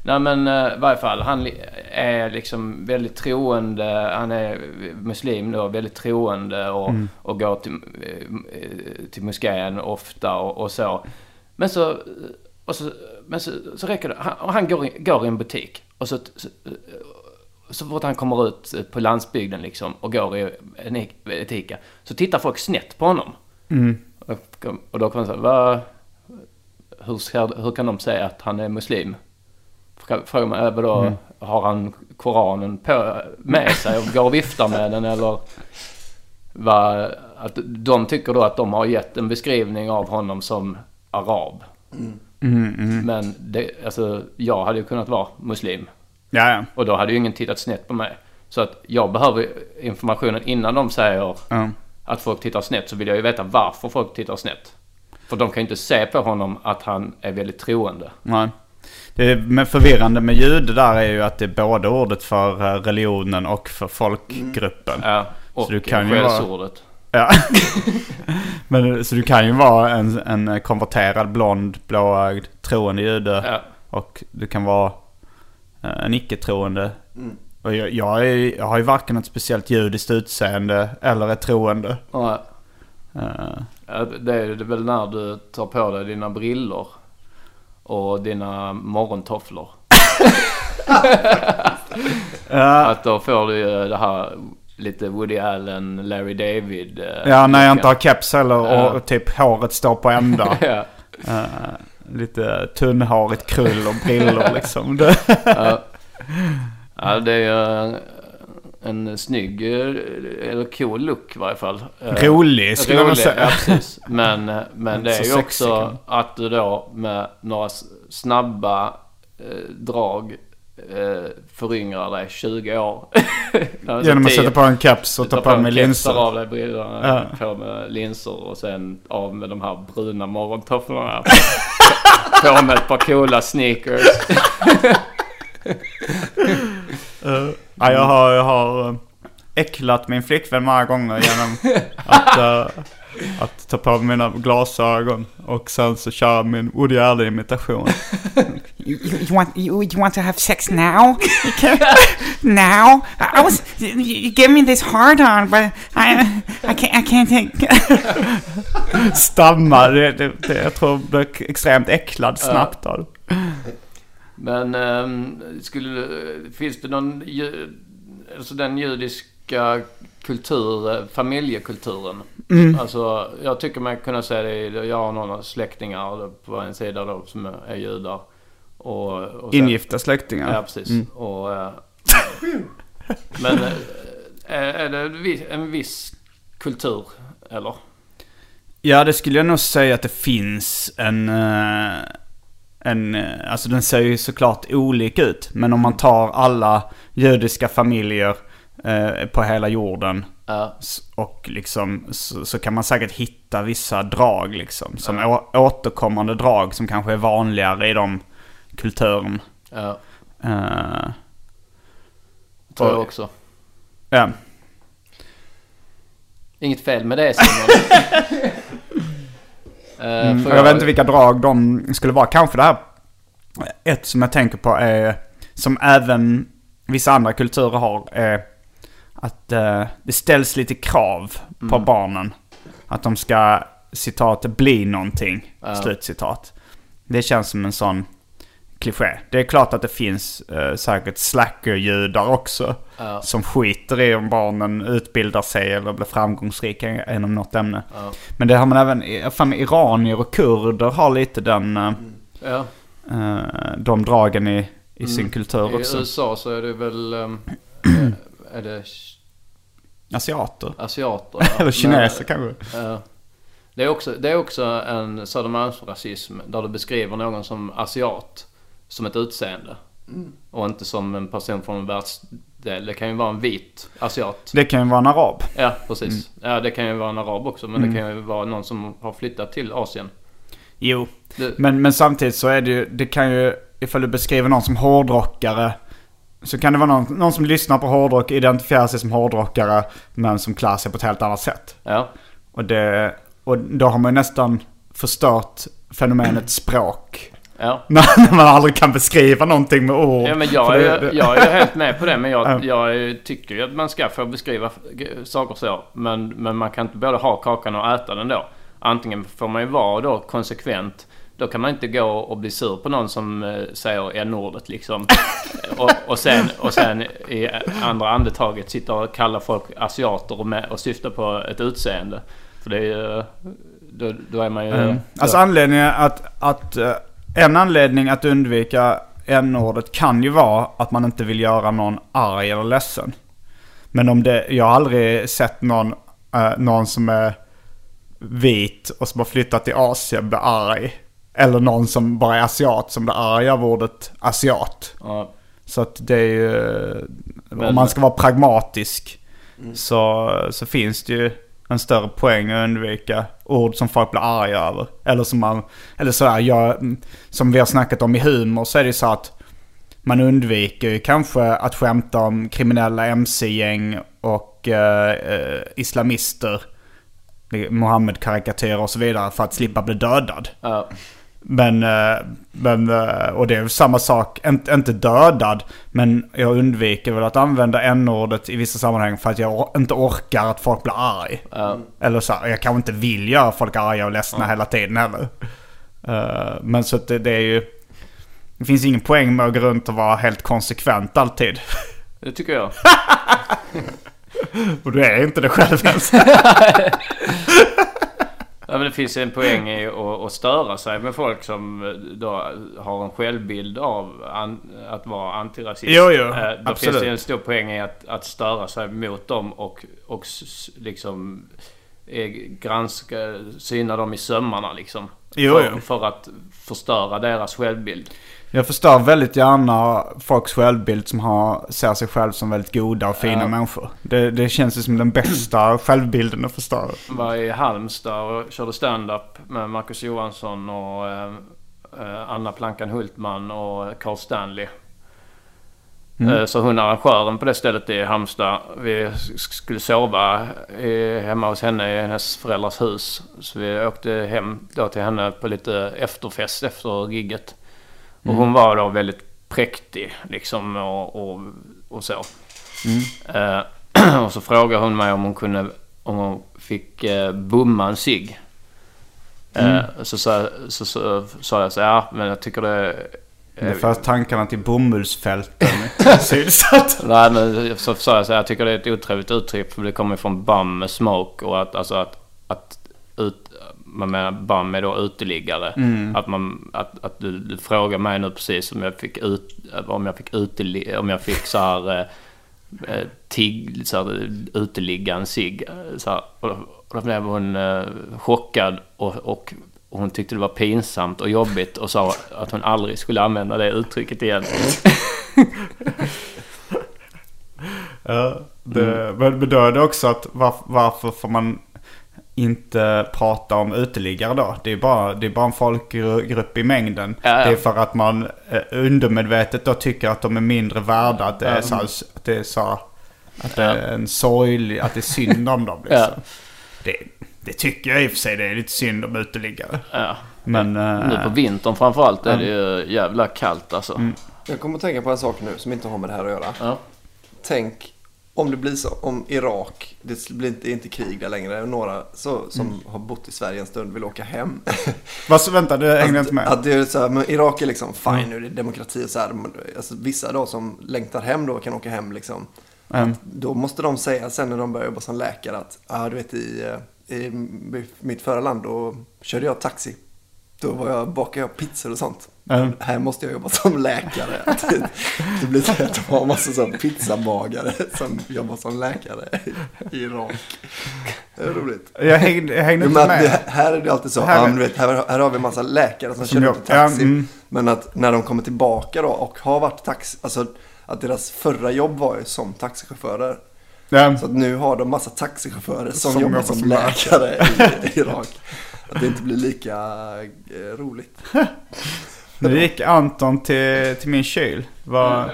Nej men uh, i varje fall, han är liksom väldigt troende, han är muslim då, väldigt troende och, mm. och går till, till moskén ofta och, och så. Men så, och så, men så, så räcker det, han, han går, i, går i en butik och så, så, så fort han kommer ut på landsbygden liksom och går i en etika så tittar folk snett på honom. Mm. Och, och då kan man säga, vad, hur, hur kan de säga att han är muslim? Frågar man över då, mm. har han Koranen på, med sig och går och viftar med den eller vad, att de tycker då att de har gett en beskrivning av honom som arab. Mm. Mm, mm. Men det, alltså, jag hade ju kunnat vara muslim. Ja. Och då hade ju ingen tittat snett på mig. Så att jag behöver informationen innan de säger mm. att folk tittar snett, så vill jag ju veta varför folk tittar snett. För de kan ju inte se på honom att han är väldigt troende. Nej. Det är förvirrande med jude där är ju att det är både ordet för religionen och för folkgruppen. Mm. Ja, och så du kan ju skällsordet. Ja. Men så du kan ju vara en, en konverterad, blond, blåögd, troende jude. Ja. Och du kan vara en icke-troende. Mm. Och jag, jag, är, jag har ju varken ett speciellt judiskt utseende eller ett troende. Ja. Uh. Ja, det är det väl när du tar på dig dina brillor och dina morgontofflor. Ja. Att då får du det här lite Woody Allen, Larry David. Uh, ja, när jag inte har keps heller och, uh. och typ håret står på ända. Ja. Uh, lite tunnhårigt krull och brillor liksom. Ja. Ja, det är uh, en snygg eller cool look i varje fall. Rolig skulle rolig, man säga. Ja, precis. Men, men det är ju också att du då med några snabba eh, drag eh, föryngrar dig tjugo år. Genom att sätta på en keps och ta på med linser. Av dig brillorna, ja. På med linser och sen av med de här bruna morgontofflorna. På med ett par coola sneakers. uh, ja, jag har, jag har äcklat min flickvän många gånger genom att, uh, att ta på mina glasögon och sen så kör min Woody Allen imitation. You, you want you, you want to have sex now? Now? I was you give me this hard on, but I I can't I can't take. Stammar det, det, det, jag tror det är extremt äcklad snabbt av. Men um, skulle finns det någon alltså den judiska kultur, familjekulturen. Mm. Alltså jag tycker man kunna säga det, jag har några släktingar på en sida då som är judar och, och sen, ingifta släktingar. Ja, precis. Mm. Och uh, men är, är det en viss kultur eller? Ja, det skulle jag nog säga att det finns en en, alltså den ser ju såklart olika ut. Men om man tar alla judiska familjer eh, på hela jorden ja. och liksom så, så kan man säkert hitta vissa drag liksom. Som ja. å, återkommande drag som kanske är vanligare i de kulturen. Ja. Uh, tror jag också. Ja. Inget fel med det, Simon. Mm, jag, jag vet inte vilka drag de skulle vara. Kanske det här. Ett som jag tänker på är, som även vissa andra kulturer har, är att uh, det ställs lite krav mm. på barnen. Att de ska, citat, bli någonting. Ja. Slutcitat. Det känns som en sån kliché. Det är klart att det finns uh, säkert slacker-judar också. Ja. Som skiter i om barnen utbildar sig eller blir framgångsrika inom något ämne. Ja. Men det har man även, fan, iranier och kurder har lite den uh, ja. uh, de dragen i, i mm. sin kultur också. I U S A så är det väl um, är det asiater. Asiater. Ja. Eller kineser kanske. Uh, det är också det är också en sadomasochism där du beskriver någon som asiat som ett utseende. Mm. Och inte som en person från en världsdel. Det kan ju vara en vit asiat. Det kan ju vara en arab. Ja, precis. Mm. Ja, det kan ju vara en arab också. Men mm. det kan ju vara någon som har flyttat till Asien. Jo, det... men, men samtidigt så är det ju, det kan ju, ifall du beskriver någon som hårdrockare, så kan det vara någon, någon som lyssnar på hårdrock, identifierar sig som hårdrockare, men som klär sig på ett helt annat sätt. Ja. Och, det, och då har man ju nästan förstört fenomenet språk. Ja. När man aldrig kan beskriva någonting med ord. Ja, men jag, det, är, det... jag är helt med på det. Men jag, jag tycker ju att man ska få beskriva saker så. Men, men man kan inte både ha kakan och äta den då. Antingen får man ju vara då konsekvent. Då kan man inte gå och bli sur på någon som eh, säger n-ordet liksom. och, och, sen, och sen i andra andetaget sitter och kallar folk asiater och, med, och syftar på ett utseende. För det är ju... Då, då är man ju... Mm. Alltså anledningen att... att en anledning att undvika n-ordet kan ju vara att man inte vill göra någon arg eller ledsen. Men om det... Jag har aldrig sett någon, äh, någon som är vit och som har flyttat till Asien bli arg. Eller någon som bara är asiat som blir arg av ordet asiat. Ja. Så att det är ju... Men, om man ska vara pragmatisk mm. så, så finns det ju en större poäng att undvika ord som folk blir arga över. Eller som man... Eller sådär, jag, som vi har snackat om i humor så är det så att man undviker ju kanske att skämta om kriminella M C-gäng och eh, islamister, Mohammed-karikatyrer och så vidare för att slippa bli dödad. Ja. Men, men, och det är samma sak, inte, inte dödad, men jag undviker väl att använda n-ordet i vissa sammanhang för att jag inte orkar att folk blir arg. Ja. Eller så, jag kanske inte vill göra folk arga och ledsna ja. hela tiden heller. Men så att det, det är ju, det finns ingen poäng med att gå runt och vara helt konsekvent alltid. Det tycker jag. Och du är inte det själv ens. Ja, men det finns en poäng i att, att störa sig med folk som då har en självbild av an, att vara antirasist. Jo, jo, eh, då absolut. finns det en stor poäng i att, att störa sig mot dem och, och liksom eh, granska, syna dem i sömmarna liksom. Jo, för, jo. för att förstöra deras självbild. Jag förstår väldigt gärna folks självbild som har, ser sig själv som väldigt goda och fina ja. människor. Det, det känns ju som den bästa självbilden att förstöra. Jag var i Halmstad och körde stand-up med Marcus Johansson och eh, Anna Plankan Hultman och Carl Stanley. Mm. Eh, så hon arrangören på det stället i Halmstad. Vi skulle sova i, hemma hos henne i hennes föräldrars hus. Så vi åkte hem då till henne på lite efterfest efter gigget. Och mm. hon var då väldigt präktig liksom och, och, och så. Mm. Eh, och så frågade hon mig om hon kunde, om hon fick eh, bomma en cigg. Mm. Eh, så sa så, så, så, så jag så ja, men jag tycker det... Det är för tankarna till bomullsfälten. Nej, men så sa jag så jag tycker det är ett otrevligt uttryck för det kommer från bum med smoke och att, alltså att, att ut... Man menar bam är då uteliggare. Mm. Att man att, att du, du frågar mig nu precis om jag fick ut om jag fick utelig, om jag fick så här eh, tigg så här uteligga en cigg så här, och, och då blev hon eh, chockad och, och och hon tyckte det var pinsamt och jobbigt och sa att hon aldrig skulle använda det uttrycket igen. Ja, det mm. men då är det också att var, varför får man inte prata om uteliggare då? Det är bara, det är bara en folkgrupp i mängden. Ja, ja. Det är för att man eh, undermedvetet då tycker att de är mindre värda. Att det är så, att det är, så, att det är en sorglig, att det är synd om dem. Liksom. Ja. Det, det tycker jag i och för sig, det är lite synd om uteliggare. Ja. Men, nu på vintern framförallt är det ju jävla kallt alltså. Mm. Jag kommer att tänka på en sak nu som inte har med det här att göra. Ja. Tänk om det blir så, om Irak, det blir inte, inte krig där längre, några så, som mm. har bott i Sverige en stund vill åka hem. Vad så, vänta, det hängde inte med. Att det är så här, men Irak är liksom fine mm. nu, det är demokrati och så här. Alltså, vissa då som längtar hem då kan åka hem liksom. Mm. Då måste de säga sen när de börjar jobba som läkare att, ja ah, du vet i, i mitt förra land då körde jag taxi. Då var jag, bakade jag pizzor och sånt. Mm. Här måste jag jobba som läkare. Det, det blir så att de har massa sån pizzabagare som jobbar som läkare i Irak. Det är roligt. Jag hängde, jag hängde inte med. Det, här är det alltid så. Här, ja, vet, här, här har vi en massa läkare som, som kör ut taxi. Mm. Men att när de kommer tillbaka då och har varit taxi... Alltså att deras förra jobb var ju som taxichaufförer. Ja. Så att nu har de massa taxichaufförer som, som jobbar som, som läkare i, i Irak. Att det inte blir lika eh, roligt. Nu gick Anton till, till min kyl. Var...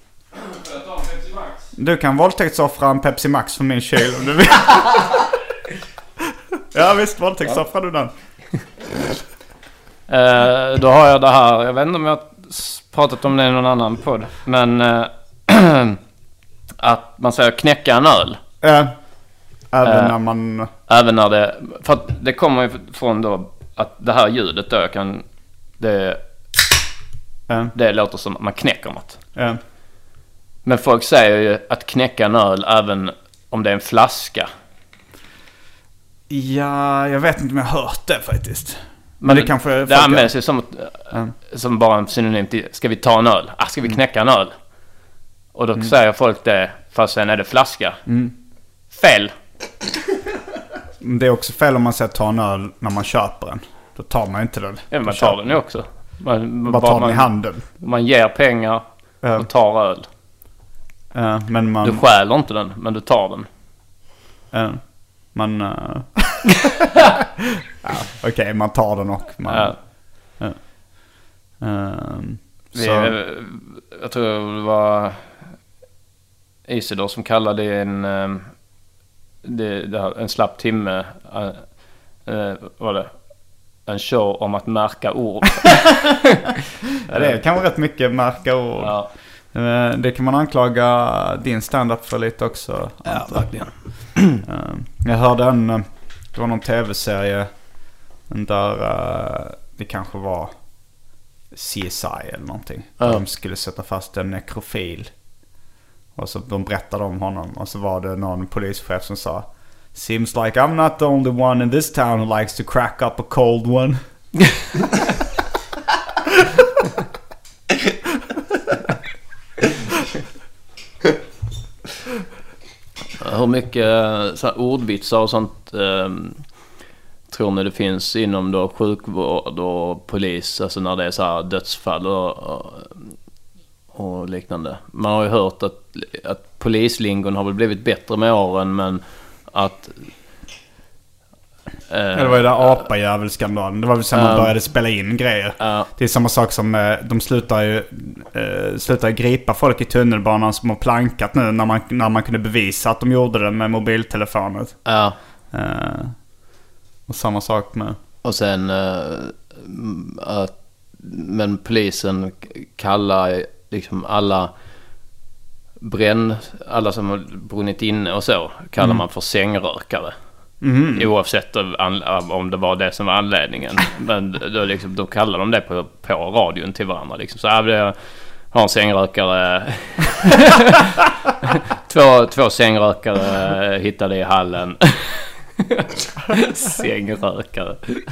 Du kan våldtäktsoffra en Pepsi Max för min kyl om du vill. Ja visst, våldtäktsoffra du den. Uh, då har jag det här. Jag vet inte om jag har pratat om det i någon annan podd. Men uh, att man säger knäcka en öl. Ja. Även uh, när man... Även när det... För att det kommer ju från då att det här ljudet då kan... Det, uh. det låter som att man knäcker något. Uh. Men folk säger ju att knäcka en öl även om det är en flaska. Ja, jag vet inte om jag har hört det faktiskt. Men, Men det kanske... Det används ju som, mm. som bara en synonym till ska vi ta en öl? Ah, ska vi knäcka en öl? Och då mm. säger folk det, fast sen är det flaska. Mm. Fel! Det är också fel om man säger ta en öl när man köper den. Då tar man inte den. Ja, man tar den ju också. Man, bara tar den man, i handen. Man ger pengar uh. och tar öl. Uh, men man... Du stjäler inte den, men du tar den. Uh. Man... Uh... ja, okej, okay, man tar den och man... Ja. Uh. Um, Vi, så... Jag tror det var Isidor som kallade det en... Um, det, det här, en slapp timme... Uh, uh, var det? En show om att märka ord. Ja, det kan vara rätt mycket märka ord. Ja. Det kan man anklaga din stand-up för lite också. Ja, verkligen. Jag hörde en... Det var någon tv-serie där det kanske var C S I eller någonting. Ja. De skulle sätta fast en nekrofil. Och så de berättade om honom. Och så var det någon polischef som sa: "Seems like I'm not the only one in this town who likes to crack up a cold one." Hur mycket så här, ordvitsar och sånt eh, tror ni det finns inom då sjukvård och polis, alltså när det är så här dödsfall och, och, och liknande. Man har ju hört att, att polislingon har väl blivit bättre med åren, men att eh, det var ju där apajävelskandalen. Det var väl så man um, började spela in grejer. Uh, det är samma sak som eh, de slutar ju eh, slutar gripa folk i tunnelbanan som har plankat nu när man, när man kunde bevisa att de gjorde det med mobiltelefoner. Ja. Uh, uh, och samma sak med... Och sen uh, att, men polisen kallar liksom alla bränn, alla som har brunnit inne och så kallar mm. man för sängrökare. Mm. Oavsett om det var det som var anledningen. Men då, liksom, då kallar de det på, på radion till varandra liksom. Så här, jag har en sängrökare. två, två sängrökare hittade i hallen. Sängrökare.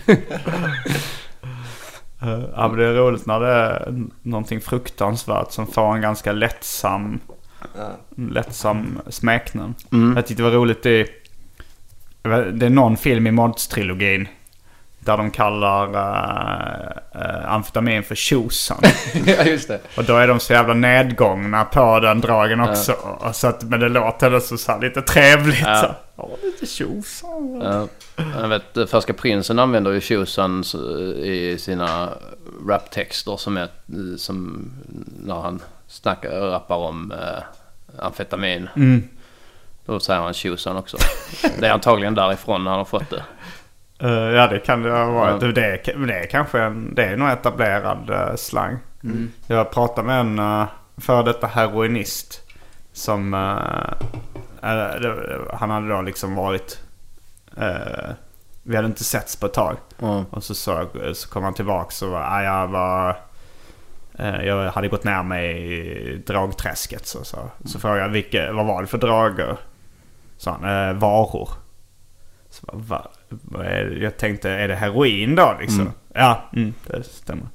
Ja, men det är roligt när det är någonting fruktansvärt som får en ganska lättsam lättsam smeknamn. Mm. Jag tyckte det var roligt i det är någon film i Mods-trilogin där de kallar uh, uh, amfetamin för tjosan. Ja, just det. Och då är de så jävla nedgångna på den dragen också. Ja. Så att, men det låter så, så här lite trevligt. Ja. Så. Ja, lite tjosan. Ja. Jag vet, Färska Prinsen använder ju tjosan i sina raptexter som är som när han snackar rappar om uh, amfetamin. Mm. Då säger han tjosan också. Det är antagligen därifrån han har fått det. Uh, ja, det kan det vara. Ja. Det, det, är, det är kanske en, det är nog etablerad uh, slang. Mm. Jag pratade med en uh, för detta heroinist som uh, uh, det, han hade då liksom varit uh, vi hade inte setts på ett tag. Mm. Och så, så, så kom han tillbaka och var, jag var uh, jag hade gått ner mig i dragträsket så, så, mm. så frågade jag vilka, vad var det för drager? Så han, uh, varor. Så va, va, jag tänkte, är det heroin då liksom? Mm. Ja, mm, det stämmer.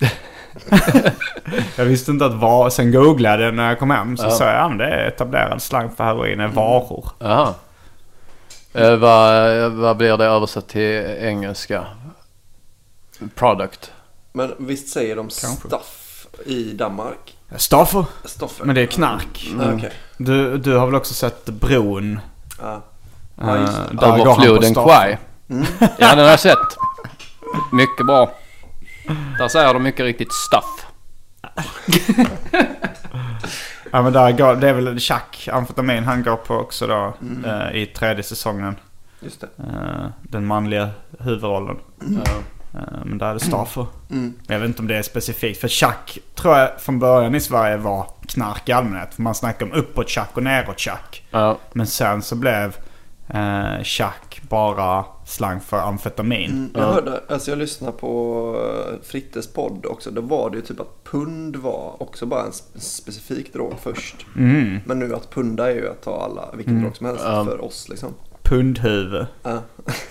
Jag visste inte att var, sen googlade jag när jag kom hem så ja. sa jag, ja, men det är etablerad slang för heroin är varor. Jaha. Eh, vad, vad blir det översatt till engelska? Product. Men visst säger de stuff i Danmark? Stoffer? Stoffer. Men det är knark. Mm. Okay. Du, du har väl också sett Bron? Ja. Uh, Över floden Kwai. Mm. Ja, den har jag sett. Mycket bra. Där säger de mycket riktigt stuff. Ja, men där går, det är väl Chuck amfetamin han går på också då mm. uh, i tredje säsongen. Just det. Uh, den manliga huvudrollen. Mm. Men där är det Stafford. Mm. Jag vet inte om det är specifikt. För tjack tror jag från början i Sverige var knark i allmänhet. För man snackar om uppåt tjack och neråt tjack. Ja. Men sen så blev eh, tjack bara slang för amfetamin. Mm, jag hörde, alltså jag lyssnade på Frittes podd också. Då var det ju typ att pund var också bara en specifik drog först. Mm. Men nu att punda är ju att ta alla, vilken Mm. drog som helst Ja. för oss liksom. Pundhuvud. Ja.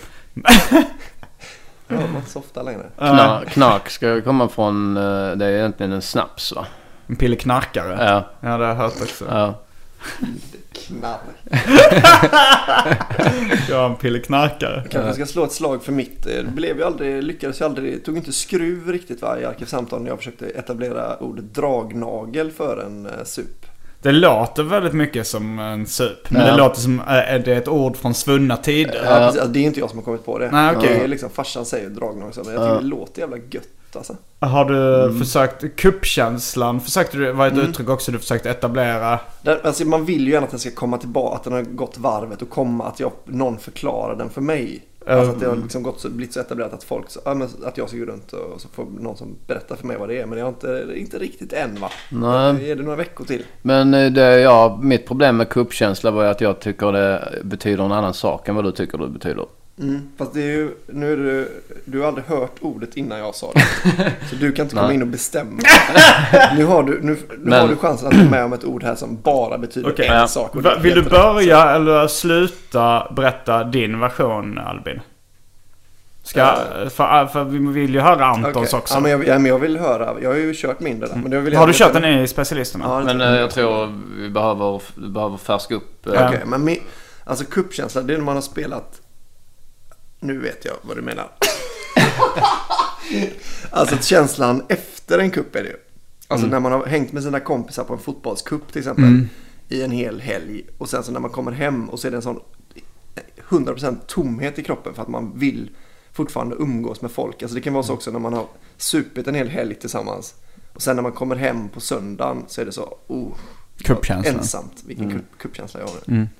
Ja, man inte så ofta längre. Knark, knark ska komma från, eh, det är egentligen en snaps va? En pilleknarkare. Ja. Ja, det har jag hört också. Ja. Knark. Ja, en pilleknarkare. Kanske ska slå ett slag för mitt. Det blev ju aldrig, lyckades ju aldrig, tog inte skruv riktigt va, i Arkivsamtal när jag försökte etablera ordet dragnagel för en uh, sup. Det låter väldigt mycket som en sup. Men Ja. det låter som är det ett ord från svunna tider. Ja, precis. Alltså, det är inte jag som har kommit på det. Nej, okej. Det är liksom, farsan säger dragnagel. Men jag tycker Ja. det låter jävla gött alltså. Har du Mm. försökt kuppkänslan? Försökte du, var ett Mm. uttryck också du försökte etablera? Där, alltså, man vill ju gärna att den ska komma tillbaka, att den har gått varvet och komma, att jag, någon förklarar den för mig. Alltså att det har liksom gått så, blivit så etablerat att folk, så, ja, men att jag ska gå runt och så får någon som berättar för mig vad det är. Men jag har inte, inte riktigt än va? Nej. Är det några veckor till? Men eh, det, ja, mitt problem med kuppkänsla var ju att jag tycker det betyder en annan sak än vad du tycker det betyder. Mm, fast det är ju, nu är det, du har aldrig hört ordet innan jag sa det. Så du kan inte komma Nej. in och bestämma. Nu har du, nu, nu Men- har du chansen att vara med om ett ord här som bara betyder Okej. en Ja. sak. Och det Va, är vill du helt rätt. börja eller sluta berätta din version, Albin? Ska, för, för vi vill ju höra Antons Okej. också. Ja, men jag, ja, men jag vill höra. Jag har ju kört mindre där. Men jag vill Har du gärna- kört den i specialisterna? Ja, det Men tror eh, jag. jag tror vi behöver, vi behöver färska upp. eh, Ja. Okej, men mi, alltså kuppkänsla, det är när man har spelat. Nu vet jag vad du menar. Alltså känslan efter en kupp är det ju. Alltså Mm. när man har hängt med sina kompisar på en fotbollskupp till exempel. Mm. I en hel helg. Och sen så när man kommer hem och så är det en sån hundra procent tomhet i kroppen för att man vill fortfarande umgås med folk. Alltså det kan vara så också när man har supit en hel helg tillsammans. Och sen när man kommer hem på söndagen så är det så, oh, Kuppkänslan. ensamt. Vilken Mm. kupp, kuppkänsla jag har. Mm.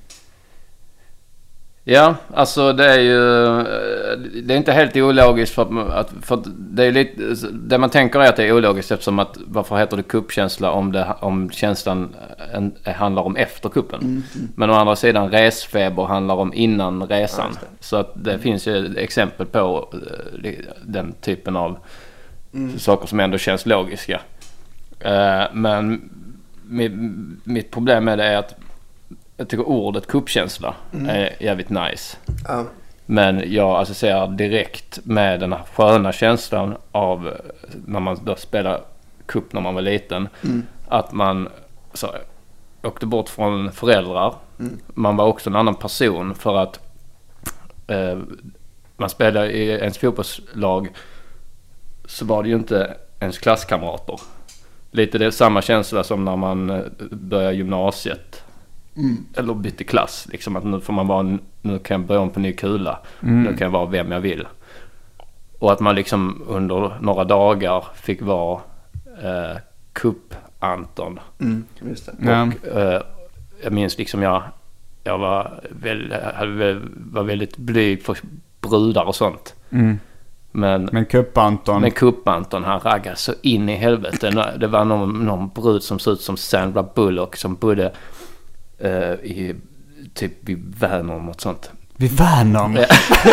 Ja, alltså det är ju eh, det är inte helt ologiskt för att, att, för att det är lite, det man tänker är att det är ologiskt eftersom att varför heter det kuppkänsla om, det, om känslan en, handlar om efter kuppen. Mm, mm. Men å andra sidan resfeber handlar om innan resan. Ja, just det. Så att det finns ju exempel på eh, den typen av Mm. saker som ändå känns logiska. Eh, men mitt, mitt problem med det är att jag tycker ordet kuppkänsla Mm. är jävligt nice. Ja. Men jag associerar direkt med den här sköna känslan av när man då spelar kupp när man var liten. Mm. Att man så, åkte bort från föräldrar. Mm. Man var också en annan person för att eh, man spelade i ens fotbollslag så var det ju inte ens klasskamrater. Lite det är samma känsla som när man eh, börjar gymnasiet. Mm. Eller bytte klass. Liksom att nu får man vara, nu kan jag börja om på ny kula. Mm. Nu kan jag vara vem jag vill. Och att man liksom under några dagar fick vara eh, Kupp-Anton. Mm. Just det. Ja. Och eh, jag minns liksom jag, jag var, väl, hade väl, var väldigt blyg för brudar och sånt. Mm. Men, Men Kupp-Anton. men Kupp-Anton han raggade så in i helvete. Det var någon, någon brud som såg ut som Sandra Bullock som bodde eh, i typ vid Vänern och något sånt. Vid Vänern. Ja.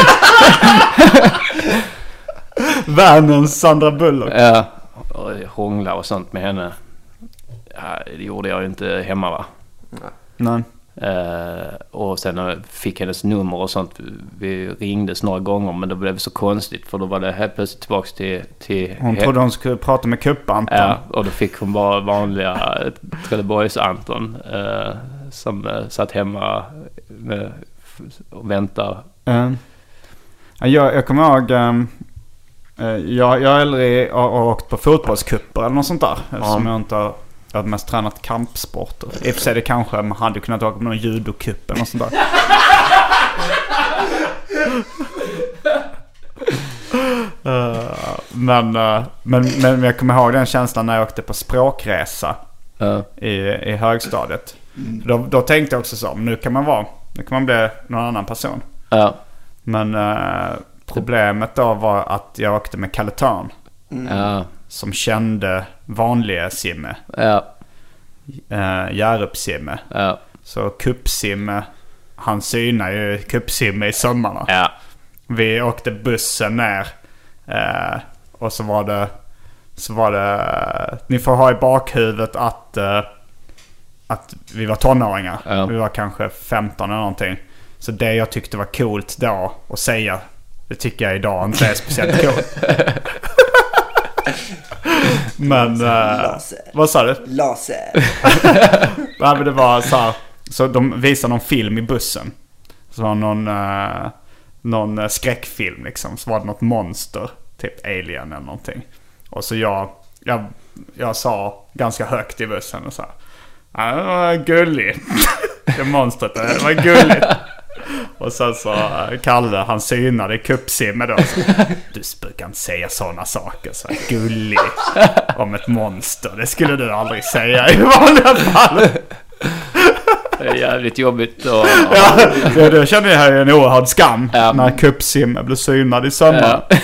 Värnens Sandra Bullock. Ja, och hångla och sånt med henne. Ja, det gjorde jag ju inte hemma va. Nej. Uh, och sen uh, fick hennes nummer och sånt. Vi ringdes några gånger men det blev så konstigt för då var det helt plötsligt tillbaks till... till Hon trodde hon skulle prata med Kupp-Anton. Ja, och då fick hon bara vanliga Trelleborgs-Anton uh, som uh, satt hemma med, och väntade. Uh, jag, jag kommer ihåg... Um, uh, jag, jag har aldrig har, har åkt på fotbollskupper eller något sånt där. Ja. Eftersom jag inte har... Jag har mest tränat kampsporter. I och för sig det kanske man hade kunnat åka på någon judokupp eller något sånt där. uh, men, uh, men, men jag kommer ihåg den känslan när jag åkte på språkresa Uh. i, i högstadiet. Mm. Då, då tänkte jag också så, nu kan man vara, nu kan man bli någon annan person. Ja. Men uh, Problemet då var att jag åkte med Kalle Törn. Mm. Ja. Som kände vanliga Simme. Ja. Uh, Hjärup-Simme. Ja. Så Kupp-Simme, han synar ju Kupp-Simme i sömmarna. Ja. Vi åkte bussen ner. Uh, och så var det... Så var det... Uh, ni får ha i bakhuvudet att... Uh, att vi var tonåringar. Ja. Vi var kanske femton eller någonting. Så det jag tyckte var coolt då att säga, det tycker jag idag inte är speciellt coolt. Men uh, vad sa du? Laser. Nej, men det var så här, så de visade någon film i bussen. Så var någon uh, någon skräckfilm liksom. Så var det något monster, typ Alien eller någonting. Och så jag jag, jag sa ganska högt i bussen och så här, ja, det var gulligt. Det monstret, det var gulligt. Och sen så Kalle, han synade i Kupp-Simme då. Så, du brukar inte säga sådana saker, så gullig om ett monster. Det skulle du aldrig säga i vanliga fall. Det är jävligt jobbigt. Och, ja, det, det känner jag här en oerhörd skam. Ja. När Kupp-Simme blev synad i sömmarna. Ja.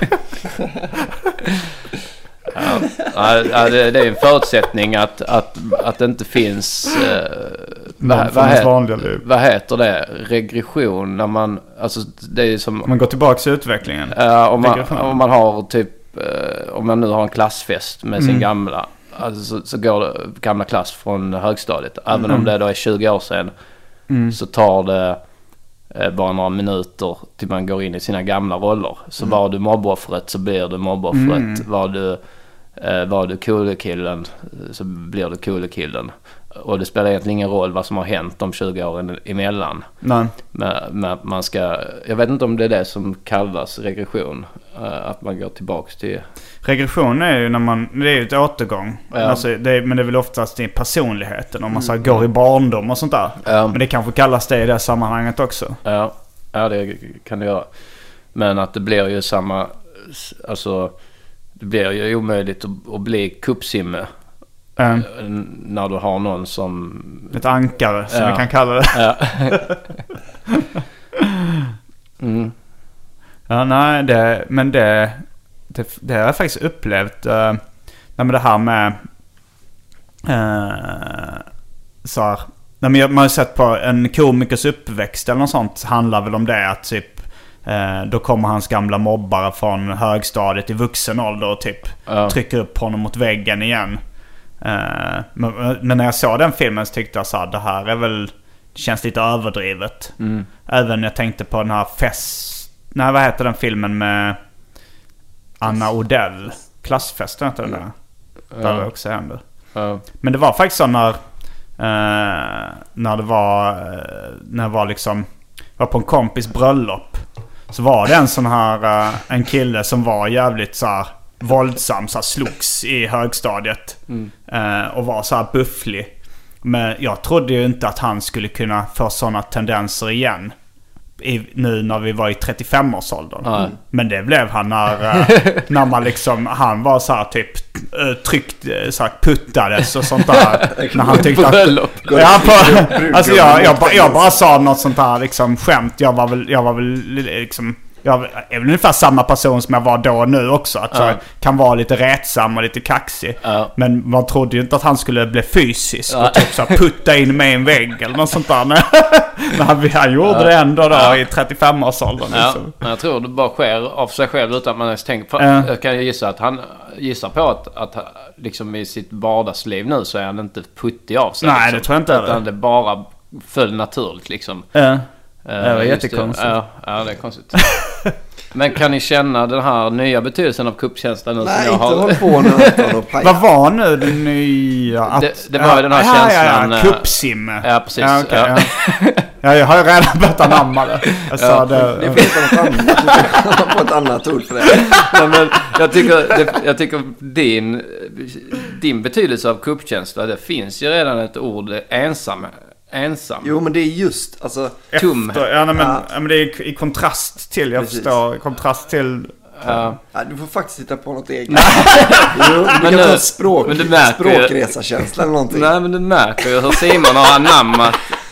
Ja, ja, det, det är en förutsättning att, att, att det inte finns eh, vad, vad, heter, vad heter det? Regression när man, alltså det är som man går tillbaka till utvecklingen. Uh, om, man, om man har typ uh, om man nu har en klassfest med sin mm. gamla, alltså, så, så går det gamla klass från högstadiet, även mm. om det då är tjugo år sedan, mm. så tar det uh, bara några minuter till man går in i sina gamla roller. Så mm. var du mobboffret så blir du mobboffret. Mm. Var du Uh, var du coole killen så blir du coole killen. Och det spelar egentligen ingen roll vad som har hänt de tjugo åren emellan. Nej. Men, men man ska, jag vet inte om det är det som kallas regression, uh, att man går tillbaks till... Regression är ju när man, det är ju ett återgång. Ja. Alltså, det är, men det är väl oftast i personligheten om man så här, går i barndom och sånt där. Ja. Men det kanske kallas det i det sammanhanget också. Ja, ja det kan det göra. Men att det blir ju samma, alltså... Det blir ju omöjligt att, att bli Kupp-Simme mm. när du har någon som... Ett ankare som ja. vi kan kalla det. Ja, mm. ja nej, det, men det, det, det har jag faktiskt upplevt. Uh, nej, men det här med... Uh, så här, nej, men man har sett på en komikers uppväxt eller något sånt, handlar väl om det att typ Eh, då kommer hans gamla mobbare från högstadiet i vuxen ålder och typ ja. trycker upp honom mot väggen igen. Eh, men, men när jag såg den filmen så tyckte jag så här, det här är väl, det känns lite överdrivet. Mm. Även jag tänkte på den här fest, nej vad heter den filmen med Anna Odell, Klassfesten heter den där. Ja. Där det också händer. Ja. Men det var faktiskt så när eh, när det var eh, när det var liksom var på en kompis bröllop. Så var det en sån här uh, en kille som var jävligt så här våldsam, så här, slogs i högstadiet mm. uh, och var så här bufflig. Men jag trodde ju inte att han skulle kunna få såna tendenser igen i, nu när vi var i trettiofem-årsåldern. Mm. Men det blev han när, uh, när man liksom, han var så här typ uh, tryckt, uh, så här puttades och sånt där. När han tyckte att, ja, på, alltså jag, jag, jag, jag bara sa något sånt här liksom skämt. Jag var väl, jag var väl liksom, jag är väl ungefär samma person som jag var då och nu också. Att jag uh. kan vara lite rätsam och lite kaxig. Uh. Men man trodde ju inte att han skulle bli fysisk uh. och typ så här putta in med en vägg eller något sånt där. Men han, han gjorde uh. det ändå då uh. i trettiofem-årsåldern. Ja, liksom. Men jag tror det bara sker av sig själv utan att man ens tänker på. Uh. Jag kan gissa att han gissar på att, att liksom i sitt vardagsliv nu så är han inte puttig av sig. Nej, liksom, det tror jag inte. Utan det bara föll naturligt liksom. Uh. Uh, det var jättekonstigt. Ja, ja, det är konstigt. Men kan ni känna den här nya betydelsen av kuppkänslan nu? Nej, som jag inte har... håll på nu. Vad var nu den nya? Att... Det, det var ju den här ja, känslan. Ja, ja, Kupp-Simme. Ja, precis. Ja, okay, ja. Ja. Ja, jag har ju redan börjat anamma det. Jag sa ja, det. Det finns något annat, på ett annat ord för det. Ja, men jag tycker, det, jag tycker din, din betydelse av kuppkänsla, det finns ju redan ett ord, ensam. Ensam. Jo, men det är just alltså tum. Ja, nej, men, ja. men det är i, i kontrast till, jag Precis. förstår, i kontrast till... Ja. Ja, du får faktiskt hitta på något eget. Jo, du kan ta språk, språkresakänsla eller någonting. Nej, men du märker ju hur Simon har anammat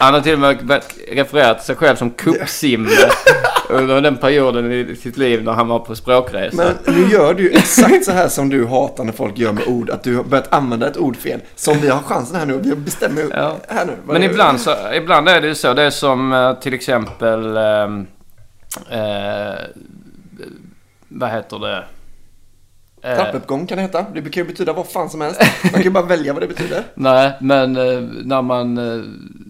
Han har till och med refererat till sig själv som kuppsim under den perioden i sitt liv när han var på språkresa. Men nu gör du ju exakt så här som du hatar när folk gör med ord. Att du har börjat använda ett ord fel. Som vi har chansen här nu. Vi bestämmer ja. här nu. Men ibland, så, ibland är det ju så. Det är som till exempel... Eh, eh, vad heter det? Trappuppgång kan det heta. Det kan ju betyda vad fan som helst. Man kan ju bara välja vad det betyder. Nej, men eh, när man eh,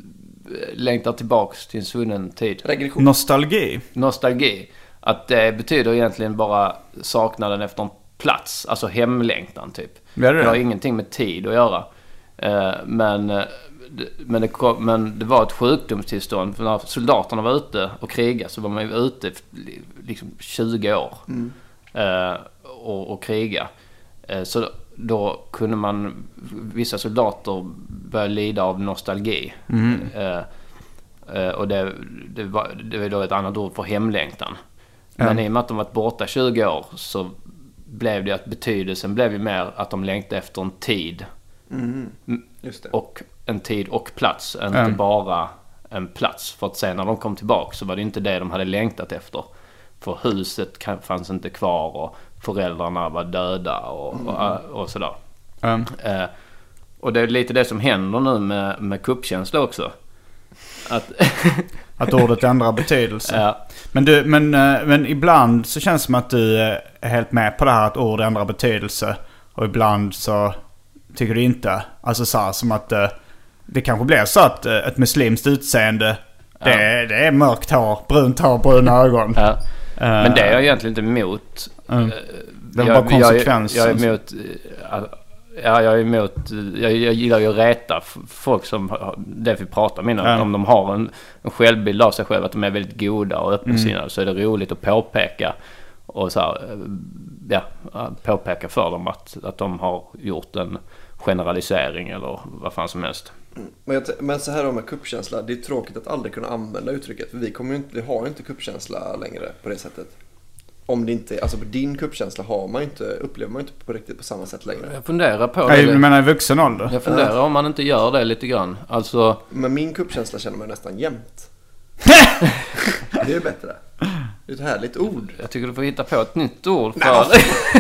längtar tillbaks till en svunnen tid. Regression. Nostalgi. Nostalgi. Att det betyder egentligen bara saknaden efter en plats. Alltså hemlängtan typ. Det, det har ingenting med tid att göra. Eh, men, men, det kom, men det var ett sjukdomstillstånd. För när soldaterna var ute och krigade så var man ju ute liksom tjugo år. Mm. Eh, och, och kriga. Eh, så då kunde man, vissa soldater börja lida av nostalgi. Mm. Eh, eh, och det, det, var, det var då ett annat ord för hemlängtan. Men mm. i och med att de varit borta tjugo år så blev det att betydelsen blev ju mer att de längtade efter en tid. Mm. Just det. Och en tid och plats. Inte mm. bara en plats. För att sen när de kom tillbaka så var det inte det de hade längtat efter. För huset fanns inte kvar och föräldrarna var döda och, mm. och, och sådär. Mm. Eh, och det är lite det som händer nu med, med kuppkänsla också. Att, att ordet ändrar betydelse. Ja. Men, du, men, men ibland så känns det som att du är helt med på det här att ord ändrar betydelse. Och ibland så tycker du inte. Alltså så här, som att det kanske blir så att ett muslimskt utseende ja. det, är, det är mörkt hår, brunt hår, bruna ögon. Ja. Men det är jag egentligen inte emot. Mm. Det var jag, bara konsekvens. Jag, jag är emot... Ja, jag är emot... Jag, jag gillar ju att reta folk som... Det vi pratar med mm. om de har en, en självbild av sig själv, att de är väldigt goda och öppensinnade, mm. så är det roligt att påpeka och så här, ja, påpeka för dem att, att de har gjort en generalisering eller vad fan som helst. Men, jag, men så här då med kuppkänsla, det är tråkigt att aldrig kunna använda uttrycket, för vi, kommer ju inte, vi har ju inte kuppkänsla längre på det sättet. Om det inte, alltså på din kuppkänsla har man inte, upplever man inte på riktigt på samma sätt längre. Jag funderar på det. Jag menar i vuxen ålder. Jag funderar om man inte gör det lite grann. Alltså... Men min kuppkänsla känner man nästan jämt. Det är bättre. Det är ett härligt ord. Jag tycker du får hitta på ett nytt ord för Nej,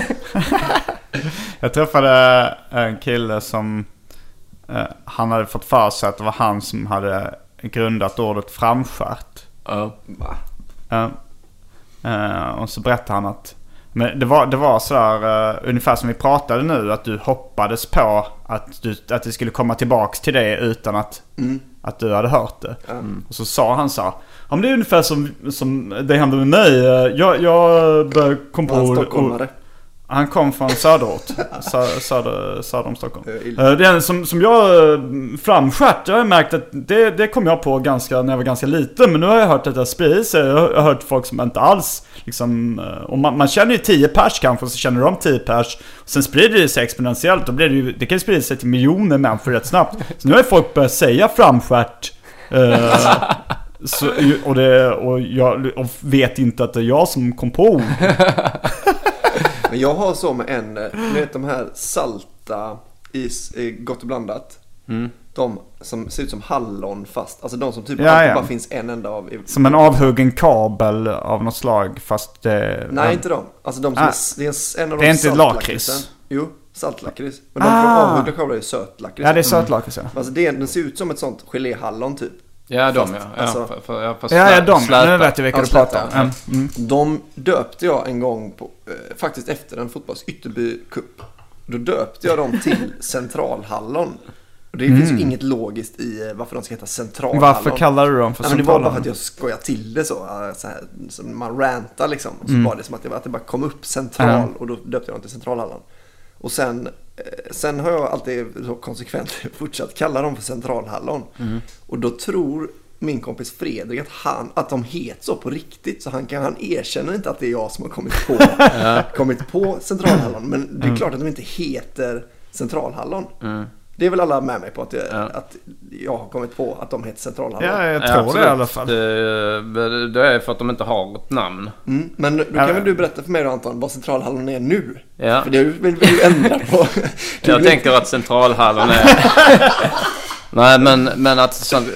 Jag träffade en kille som eh, han hade fått för sig att det var han som hade grundat ordet framskärt. Ja. Va? Uh, uh, och så berättade han att men det var, det var sådär uh, ungefär som vi pratade nu, att du hoppades på att, du, att det skulle komma tillbaks till det utan att, mm. att du hade hört det. Mm. Och så sa han så, om det är ungefär som, som det hände med mig. Jag, jag kom på... Han Han kom från söderort. Sö, söder, söder om Stockholm. Den som, som jag framskärt, jag har märkt att det, det kom jag på ganska, när jag var ganska liten. Men nu har jag hört att det sprider sig. Jag har hört folk som inte alls liksom, och man, man känner ju tio pers kanske, så känner de tio pers. Och sen sprider det sig exponentiellt. Då blir det, ju, det kan sprida sig till miljoner människor rätt snabbt. Så nu har folk börjat säga framskärt. Uh, så, och, det, och jag och vet inte att det är jag som kom på. Men jag har så med en, ni vet de här salta is, gott och blandat. Mm. De som ser ut som hallon fast, alltså de som typ ja, alltid ja. bara finns en enda av. Som en avhuggen kabel av något slag, fast det... Nej, um, inte de. Alltså de som ah, är, det är en av det de är inte lakrits. Jo, saltlakrits. Men de ah. från avhuggna kablar är ju sötlakrits. Ja, det är sötlakrits, ja. Alltså det, den ser ut som ett sånt geléhallon typ. Ja, de fast, ja. Alltså, ja, för, för, ja, ja, ja, de. Släta. Nu vet jag vilka ja, du pratar om. Ja. Mm. De döpte jag en gång på, eh, faktiskt efter en fotbolls Ytterby Cup. Då döpte jag dem till Centralhallon. Och det mm. finns ju inget logiskt i eh, varför de ska heta Centralhallon. Varför kallar du dem för ja, Centralhallon? Det var bara för att jag skojar till det så. Så här, så man rantar liksom. Och så mm. var det som att det, var, att det bara kom upp central. Mm. Och då döpte jag dem till Centralhallon. Och sen, eh, sen har jag alltid så konsekvent fortsatt kalla dem för Centralhallon. Mm. Och då tror min kompis Fredrik att, han, att de heter så på riktigt. Så han, kan, han erkänner inte att det är jag som har kommit på, kommit på Centralhallon. Men det är mm. klart att de inte heter Centralhallon. Mm. Det är väl alla med mig på att jag, ja. att jag har kommit på att de heter Centralhallon. Ja, jag tror ja, det i alla fall. Det, det är för att de inte har ett namn. Mm. Men då kan ja. väl du berätta för mig då, Anton, vad Centralhallon är nu? Ja. För det vill du ändra på. Jag tänker att Centralhallon är... Nej, men, men att så,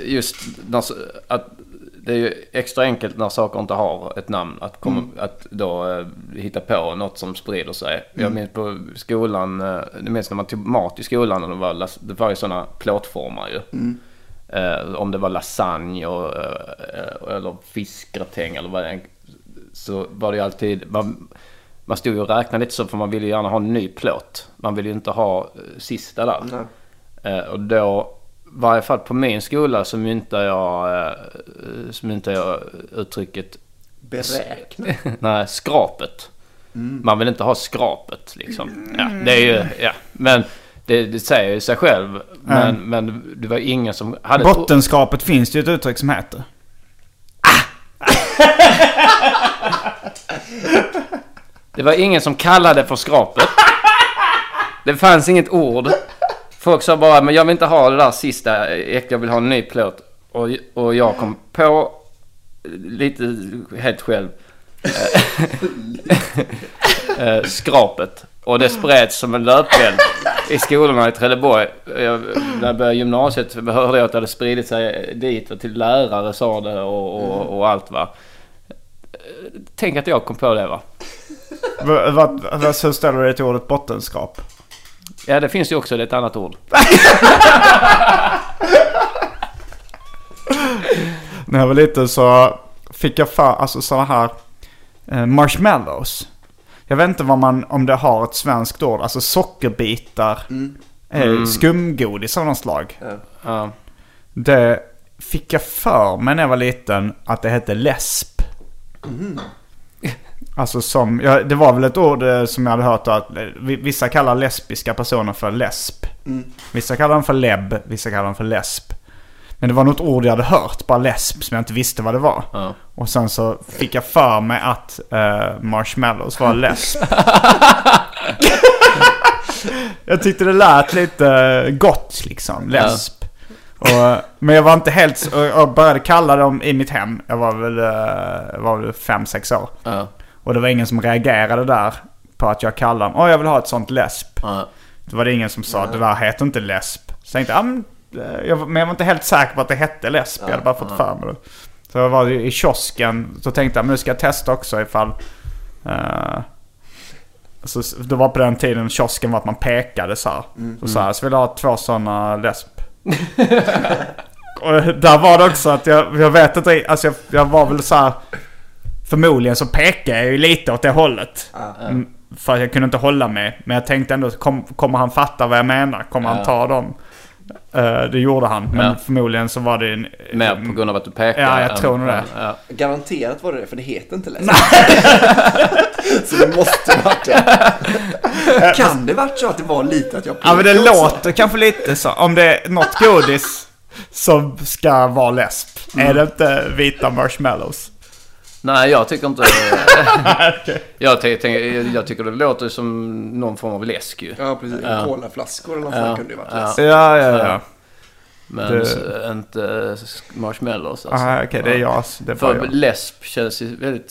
just när, att det är ju extra enkelt när saker inte har ett namn att, komma, mm. att då uh, hitta på något som sprider sig. Mm. Jag minns på skolan, uh, det minns när man tog mat i skolan och det var, det var ju sådana plåtformar ju. Mm. Uh, om det var lasagne och, uh, eller fiskgratäng eller vad det är, så var det ju alltid man, man stod ju och räknade lite så, för man ville ju gärna ha en ny plåt. Man ville ju inte ha uh, sista där. Uh, och då, i varje fall på min skola, så myntar jag uh, så myntar jag uttrycket beräkna. Nej, skrapet. Mm. Man vill inte ha skrapet liksom. Ja, det är ju, ja, men Det, det säger ju sig själv. Men, mm. men det var ingen som hade... Bottenskrapet finns det ju ett uttryck som heter. Ah! Det var ingen som kallade det för skrapet. Det fanns inget ord. Folk sa bara, men jag vill inte ha det där sista. Jag vill ha en ny plåt. Och, och jag kom på lite helt själv. Skrapet. Och det spreds som en löpeld i skolorna i Trelleborg. Jag, när jag började gymnasiet hörde jag att det hade spridit sig dit och till lärare sa det och, och, och allt va. Tänk att jag kom på det va. Vad, vad, vad så ställer du dig till ordet bottenskrap? Ja, det finns ju också ett annat ord. När jag var liten så fick jag för, alltså sådana här eh, marshmallows. Jag vet inte vad man, om det har ett svenskt ord. Alltså sockerbitar. Mm. Mm. Skumgodis av någon slag. Ja. Ja. Det fick jag för mig när jag var liten att det hette läsp. Mm. Alltså som, ja, det var väl ett ord som jag hade hört att vissa kallar lesbiska personer för läsp. Mm. Vissa kallar dem för lebb, vissa kallar dem för läsp. Men det var något ord jag hade hört, bara läsp, som jag inte visste vad det var. Ja. Och sen så fick jag för mig att uh, marshmallows var läsp. Jag tyckte det lät lite gott liksom, läsp. Ja. Och, men jag var inte helt, och jag började kalla dem i mitt hem. Jag var väl, uh, var väl fem, sex år. Ja. Och det var ingen som reagerade där på att jag kallade dem. Åh, jag vill ha ett sånt läsp. Ja. Det var det ingen som sa, ja. Det där heter inte läsp. Så jag tänkte, ah, men, jag, men jag var inte helt säker på att det hette läsp. Jag hade bara fått för mig det. Så jag var i kiosken. Så tänkte jag, men nu ska jag testa också ifall... Uh, så det var på den tiden kiosken var att man pekade så här. Mm. Så, så här, så vill jag ha två sådana läsp. Och där var det också att jag, jag vet inte, alltså jag, jag var väl så här, förmodligen så pekade jag ju lite åt det hållet. Mm, för att jag kunde inte hålla mig. Men jag tänkte ändå, kom, kommer han fatta vad jag menar? Kommer han ta dem? Uh, det gjorde han, men ja. Förmodligen så var det en, mer på grund av att du pekade. Ja, jag tror nog det. Ja. Garanterat var det det, för det heter inte läsp. Så det måste varit det. Kan det varit så att det var lite att jag ja, men det också låter kanske lite så. Om det är något godis som ska vara läsp, mm. är det inte vita marshmallows? Nej, jag tycker inte okay. jag, t- t- jag tycker det låter som någon form av läsk ju. Ja, precis. Ja. Colaflaskor eller något ja. kunde ju varit ja. läsk. Ja, ja, ja. Men det... inte marshmallows alltså. Aha, okej, okay, det är jag. Det är för jag. Läsp känns ju väldigt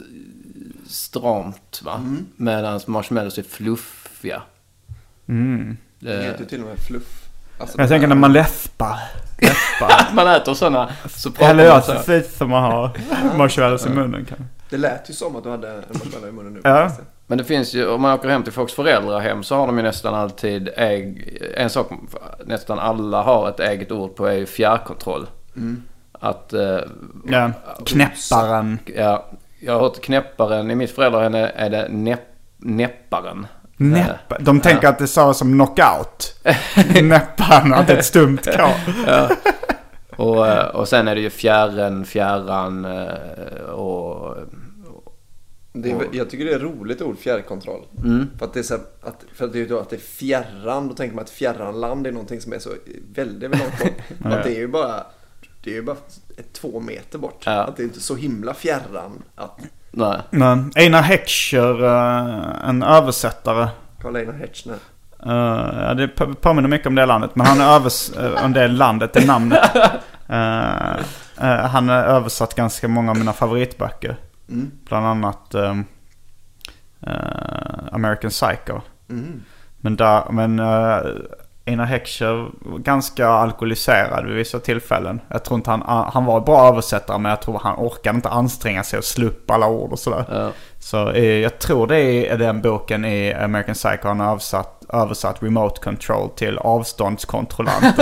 stramt va? Mm. Medan marshmallows är fluffiga. Mm. Det heter ju till och med fluff. Alltså, jag tänker när man läspar. Att man äter sådana så eller jag så fint som man har marshmallows i munnen kan. Det lät ju som att du hade en marshmallow i munnen nu. Ja. Men det finns ju, om man åker hem till folks föräldrahem så har de ju nästan alltid äg, en sak nästan alla har ett eget ord på är ju fjärrkontroll. Mm. Att eh, ja, knäpparen. Ja, jag har hört knäpparen i mitt föräldrahem är det näpp, näpparen. Näpp. De tänker ja. Att det sa som knockout. Näppan, att det är ett stumt K. Ja. Och, och sen är det ju fjärren, fjärran och... och det är, jag tycker det är roligt ord, fjärrkontroll. Mm. För att det är så att, för att det är, att det är fjärran, då tänker man att fjärranland är någonting som är så väldigt, väldigt långt bort. Ja. Att det är ju bara, det är ju bara ett, två meter bort. Ja. Att det är inte så himla fjärran att... Nej. Nej. Einar Heckscher, uh, en översättare. Karl Einar Heckscher. Uh, ja, det påminner mycket om det landet. Men han är övers- uh, om det landet, det namnet. Uh, uh, han har översatt ganska många av mina favoritböcker. Mm. Bland annat um, uh, American Psycho. Mm. Men, där, men uh, Einar Heckscher ganska alkoholiserad vid vissa tillfällen. Jag tror inte han, han var bra översättare, men jag tror han orkade inte anstränga sig och sluppa alla ord och sådär. Ja. Så eh, jag tror det är den boken i American Psycho han har översatt, översatt remote control till avståndskontrollant.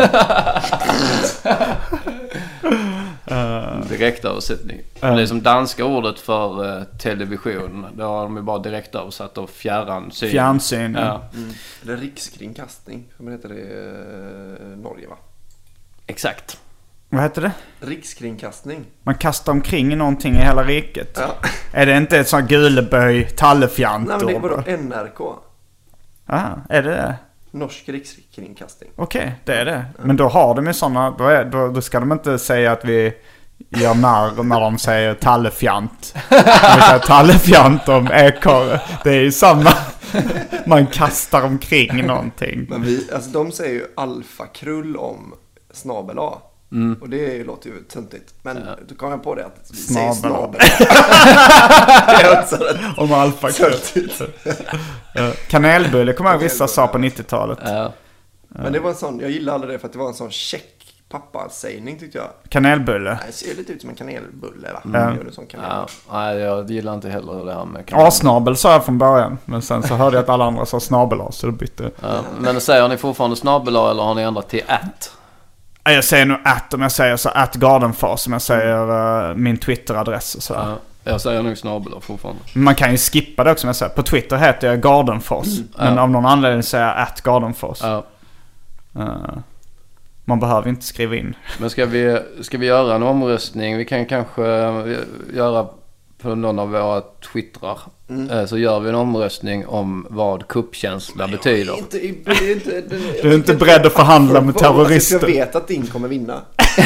uh, Direktöversättning. Uh, det är som danska ordet för uh, television. Då har de ju bara direktöversatt av fjärran syn. Fjärnsyn. Ja. Mm. Eller rikskringkastning, som heter det i uh, Norge, va? Exakt. Vad heter det? Rikskringkastning. Man kastar omkring någonting i hela riket. Ja. Är det inte ett sånt guleböj, tallefjant? Nej, men det är bara N R K. Ah, är det det? Norsk rikskringkasting. Okej, okay, det är det. Men då har de ju sådana, då, är, då, då ska de inte säga att vi gör narr när de säger tallefjant. De säger tallefjant om ekorre. Det är ju samma. Man kastar omkring någonting. Men vi, alltså de säger ju alfakrull om snabel A. Mm. Och det låter ju töntigt. Men ja. Då kom jag på det att vi säger snabel. Det är också rätt. Om alfakrull. Kanelbulle kommer jag vissa sa på nittiotalet. Ja. Men det var en sån, jag gillade aldrig det för att det var en sån check pappa-sägning tyckte jag. Kanelbulle? Nej, det ser lite ut som en kanelbulle, va? Mm. Gör det som kanel. Ja. Nej, jag gillar inte heller det här med kanel. Ja, snabel sa jag från början. Men sen så hörde jag att alla andra sa snabel, så då bytte. Ja. Men säger ni fortfarande snabel eller har ni ändrat till at? Jag säger nog att om jag säger så att Gardenfors, som jag säger uh, min Twitter-adress och så. Ja, jag säger nog snabel fortfarande. Man kan ju skippa det också, som jag säger. På Twitter heter jag Gardenfors. Mm. Men ja. Av någon anledning säger jag att Gardenfors. Ja. Uh, man behöver inte skriva in. Men ska vi, ska vi göra en omröstning? Vi kan kanske göra på någon av våra twittrar. Mm. Så gör vi en omröstning om vad kuppkänsla betyder. Jag är inte, jag är inte, jag du är inte beredd att förhandla med terrorister. Jag vet att din kommer vinna.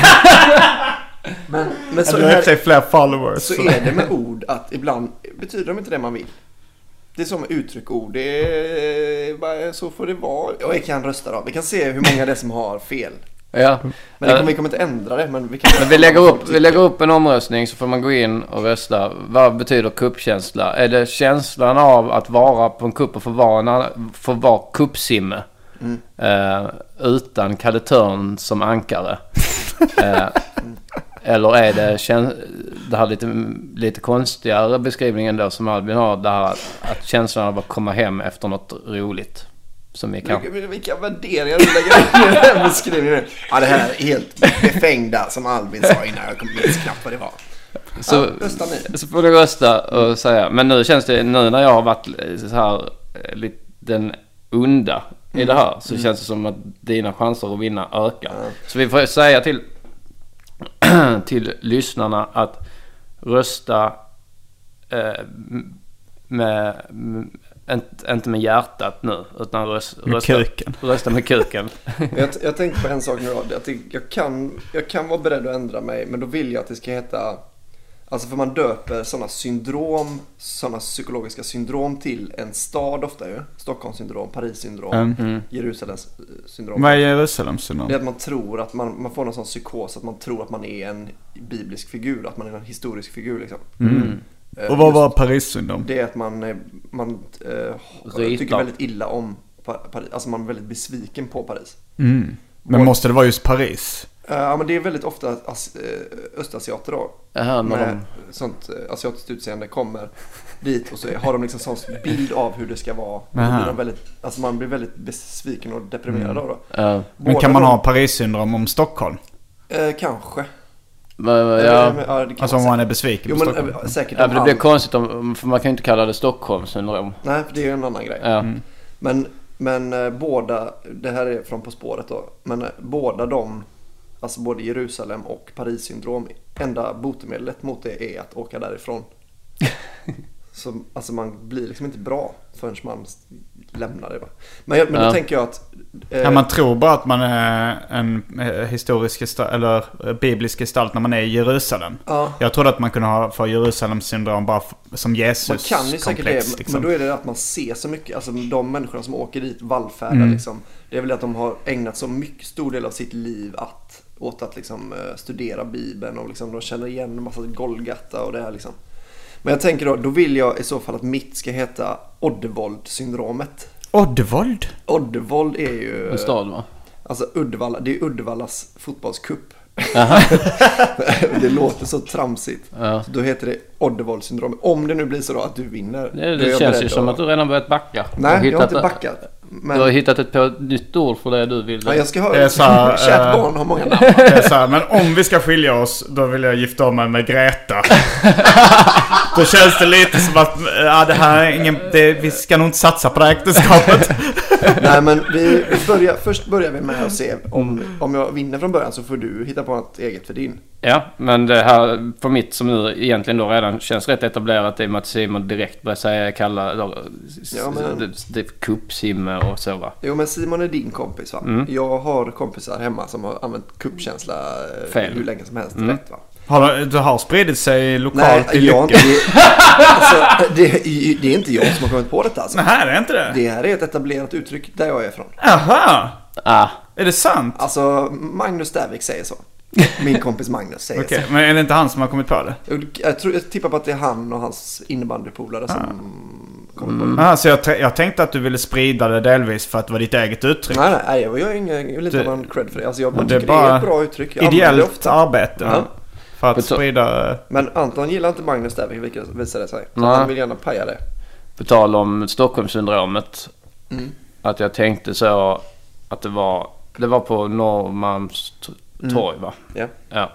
men, men så, du här, fler followers, så, så är det med ord att ibland betyder de inte det man vill. Det är som uttryckord. Det är bara, så får det vara. Och jag kan rösta då. Vi kan se hur många det är som har fel. Ja. Men det kommer, vi kommer inte ändra det. Men vi, kan men vi, lägger upp, vi lägger upp en omröstning så får man gå in och rösta. Vad betyder kuppkänsla? Är det känslan av att vara på en kupp och få vara, få vara kuppsimme? Mm. Eh, utan Kalle Törn som ankare? eh, eller är det käns- det här lite, lite konstigare beskrivningen då som Albin har, det här att känslan av att komma hem efter något roligt? Som vi kan... Vilka, vilka värderingar du lägger in i den beskrivningen. Ja, det här är helt befängda som Albin sa innan jag kom minst knappt vad det var. Så, ja, rösta ni. Så får du rösta och säga. Men nu känns det, nu när jag har varit så här lite den onda i det här, så mm. känns det som att dina chanser att vinna ökar. Mm. Så vi får säga till till lyssnarna att rösta eh, med, med inte, inte med hjärtat nu, utan rösta med rösta, kuken. Rösta med kuken. jag, jag tänkte på en sak nu då, att jag kan, jag kan vara beredd att ändra mig, men då vill jag att det ska heta, alltså för man döper sådana syndrom, sådana psykologiska syndrom till en stad ofta ju. Stockholmssyndrom, Paris-syndrom, mm. Jerusalems syndrom. Vad är Jerusalems syndrom? Det är att man tror att man, man får någon sån psykos att man tror att man är en biblisk figur, att man är en historisk figur liksom. Mm. Och vad var Paris-syndrom? Det är att man, man äh, tycker väldigt illa om Paris. Alltså man är väldigt besviken på Paris. Mm. Men och, måste det vara just Paris? Uh, ja, men det är väldigt ofta as, östasiater då. Aha, med de... sånt uh, asiatiskt utseende kommer dit och så har de liksom sån bild av hur det ska vara. Och då blir de väldigt, alltså man blir väldigt besviken och deprimerad mm. då. då. Uh. Men kan man de... ha Paris-syndrom om Stockholm? Uh, kanske. Men, ja. Ja, alltså om man är besviken jo, på men, Stockholm. Säkert ja, det blir konstigt om, för man kan ju inte kalla det Stockholmssyndrom. Nej, för det är ju en annan grej. Ja. Mm. Men, men eh, båda, det här är från På spåret då, men eh, båda de, alltså både Jerusalem och Paris-syndrom, enda botemedlet mot det är att åka därifrån. Så, alltså man blir liksom inte bra förrän man lämnar det. Va? Men, men då ja. tänker jag att... Eh, ja, man tror bara att man är en historisk gestalt, eller biblisk gestalt när man är i Jerusalem. Ja. Jag trodde att man kunde ha för Jerusalem syndrom bara som Jesus komplex. Man kan ju säkert det, liksom. Men då är det att man ser så mycket. Alltså de människorna som åker dit vallfärdar mm. liksom, det är väl att de har ägnat så mycket stor del av sitt liv att, åt att liksom, studera Bibeln och liksom, de känner igen en massa Golgata och det här liksom. Men jag tänker då, då vill jag i så fall att mitt ska heta Oddevold-syndromet. Oddevold? Oddevold är ju... En stad, va? Alltså Uddevalla, det är Uddevallas fotbollscup. Det låter så tramsigt. Ja. Så då heter det Oddevold syndrom. Om det nu blir så då att du vinner. Det, det känns ju som att du redan börjat backa. Nej, jag har inte backat. Men... Du har hittat ett, på ett nytt ord för det du vill. Ja, jag ska ha... Det är så här, kärt barn har många namn. Det är så här, men om vi ska skilja oss, då vill jag gifta om mig med Greta. Då känns det lite som att ja, det här är ingen, det, vi ska nog inte satsa på det här äktenskapet. Nej, men vi börjar, först börjar vi med att se om, om jag vinner från början så får du hitta på något eget för din. Ja, men det här för mitt som nu egentligen då redan känns rätt etablerat i och med att Simon direkt börjar säga kalla då, ja, men... det, det kuppsimme och så, va? Jo, men Simon är din kompis, va? Mm. Jag har kompisar hemma som har använt kuppkänsla fel hur länge som helst, mm. rätt, va? Har det har spridit sig lokalt? Nej, i jag inte, det, alltså, det, det är inte jag som har kommit på detta, alltså. Nej, det är inte det. Det här är ett etablerat uttryck där jag är ifrån. Aha! Ah. Är det sant? Alltså, Magnus Stävik säger så. Min kompis Magnus säger okay, så. Men är det inte han som har kommit på det? Jag, jag, tror, jag tippar på att det är han och hans innebandypolare ah. som kommer på det. Ah, så jag, jag tänkte att du ville sprida det delvis för att det var ditt eget uttryck. Nej, nej, nej jag vill inte inte ha någon cred för det. Alltså, jag det tycker det är ett bra uttryck. Jag ideellt arbete. Ja. För att sprida... Men Anton gillar inte Magnus Stävik, vilket visar det sig. Så han vill gärna paja det. På tal om Stockholmssyndromet. Mm. Att jag tänkte så att det var det var på Norrmalmstorg, mm. va? Yeah. Ja.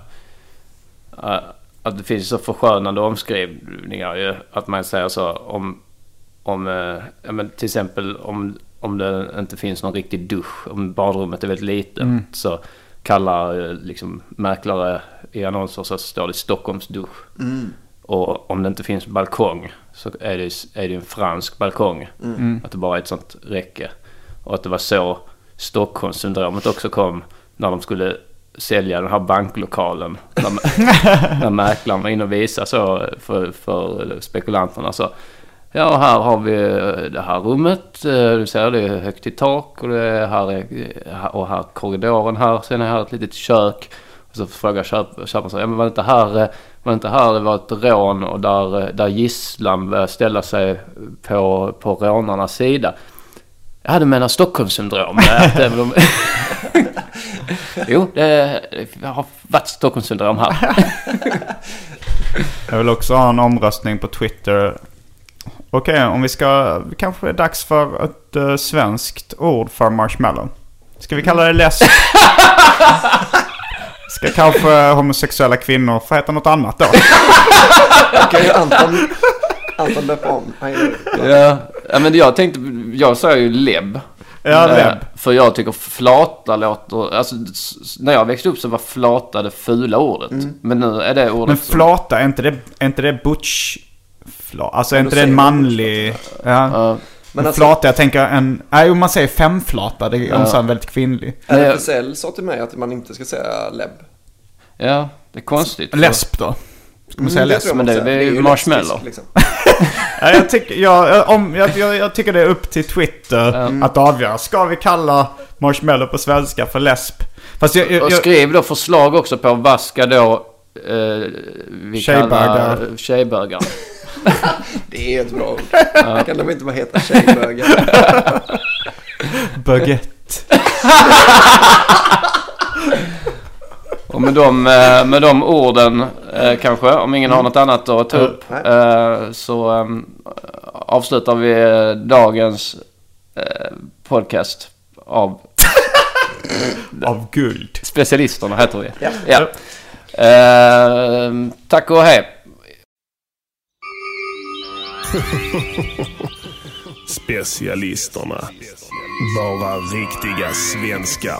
Uh, att det finns så förskönande omskrivningar ju, att man säger så om om uh, ja, men till exempel om om det inte finns någon riktig dusch, om badrummet är väldigt litet, mm. så kallar uh, liksom mäklare i annonser så står det Stockholms dusch. Mm. Och om det inte finns balkong så är det, är det en fransk balkong. Mm. Att det bara är ett sånt räcke. Och att det var så Stockholmssyndromet också kom när de skulle sälja den här banklokalen. När, när mäklaren var inne och visade så för, för spekulanterna. Så, ja, här har vi det här rummet. Du ser, det är högt i tak. Och, det här är, och här korridoren här. Sen är här ett litet kök. Och så frågar köp, köparen så, ja, men var det inte här, var det inte här det var ett rån och där, där gisslan ställa sig på, på rånarnas sida. Ja, du menar Stockholmssyndrom. de... Jo, det har varit Stockholmssyndrom här. Jag vill också ha en omröstning på Twitter. Okej, okay, om vi ska, kanske är dags för ett uh, svenskt ord för marshmallow. Ska vi kalla det läsk? Ska kanske homosexuella kvinnor få heta något annat då? Okej, okay, Anton, Anton döp om. Ja, ja, men jag tänkte, jag sa ju lebb. Ja, lebb. För jag tycker flata låter, alltså när jag växte upp så var flata det fula ordet. Mm. Men nu är det ordet. Men flata, är inte det, är inte det butch flata? Alltså är inte det en manlig... Ja. Uh. Men alltså, flata, jag tänker en... Nej, om man säger femflata, det är ja. en väldigt kvinnlig. R F S L sa till mig att man inte ska säga lebb. Ja, det är konstigt. Läsp då? Ska man säga mm, läsp? Men det, det är ju marshmallow. Liksom. Ja, jag, tycker, jag, om, jag, jag, jag tycker det är upp till Twitter mm. att avgöra. Ska vi kalla marshmallow på svenska för läsp? Fast jag, jag, och skriv då förslag också på vad ska då eh, vi kalla tjejbögar. Det är ett bra ord. Ja. Kan de inte bara heta tjejbögar? Baguette. Och med de, med de orden eh, kanske, om ingen har något annat att ta upp, eh, så eh, avslutar vi dagens eh, podcast av av guld. Specialisterna heter vi. Ja. Ja. Eh, tack och hej. Specialisterna. Bara riktiga svenskar.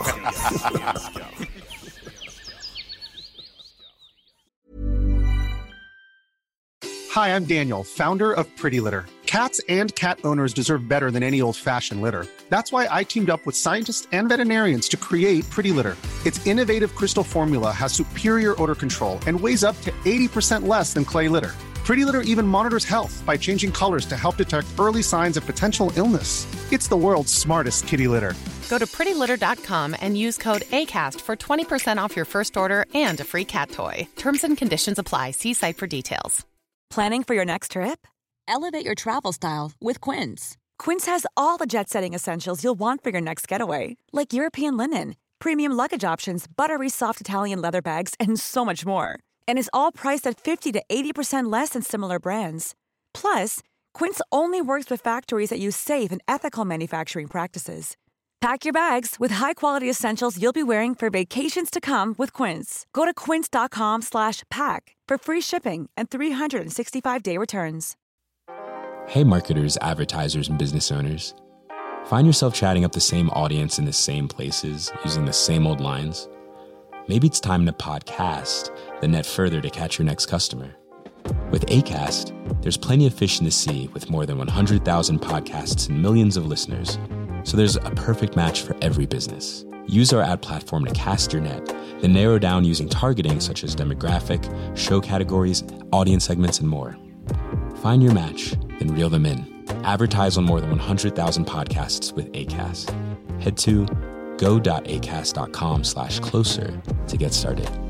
Hi, I'm Daniel, founder of Pretty Litter. Cats and cat owners deserve better than any old-fashioned litter. That's why I teamed up with scientists and veterinarians to create Pretty Litter. Its innovative crystal formula has superior odor control and weighs up to eighty percent less than clay litter. Pretty Litter even monitors health by changing colors to help detect early signs of potential illness. It's the world's smartest kitty litter. Go to pretty litter dot com and use code ACAST for twenty percent off your first order and a free cat toy. Terms and conditions apply. See site for details. Planning for your next trip? Elevate your travel style with Quince. Quince has all the jet-setting essentials you'll want for your next getaway, like European linen, premium luggage options, buttery soft Italian leather bags, and so much more. And is all priced at fifty to eighty percent less than similar brands. Plus, Quince only works with factories that use safe and ethical manufacturing practices. Pack your bags with high-quality essentials you'll be wearing for vacations to come with Quince. Go to quince.com slash pack for free shipping and three sixty-five day returns. Hey marketers, advertisers, and business owners. Find yourself chatting up the same audience in the same places, using the same old lines? Maybe it's time to podcast the net further to catch your next customer. With Acast, there's plenty of fish in the sea with more than one hundred thousand podcasts and millions of listeners. So there's a perfect match for every business. Use our ad platform to cast your net, then narrow down using targeting such as demographic, show categories, audience segments, and more. Find your match, then reel them in. Advertise on more than one hundred thousand podcasts with Acast. Head to go.acast.com slash closer to get started.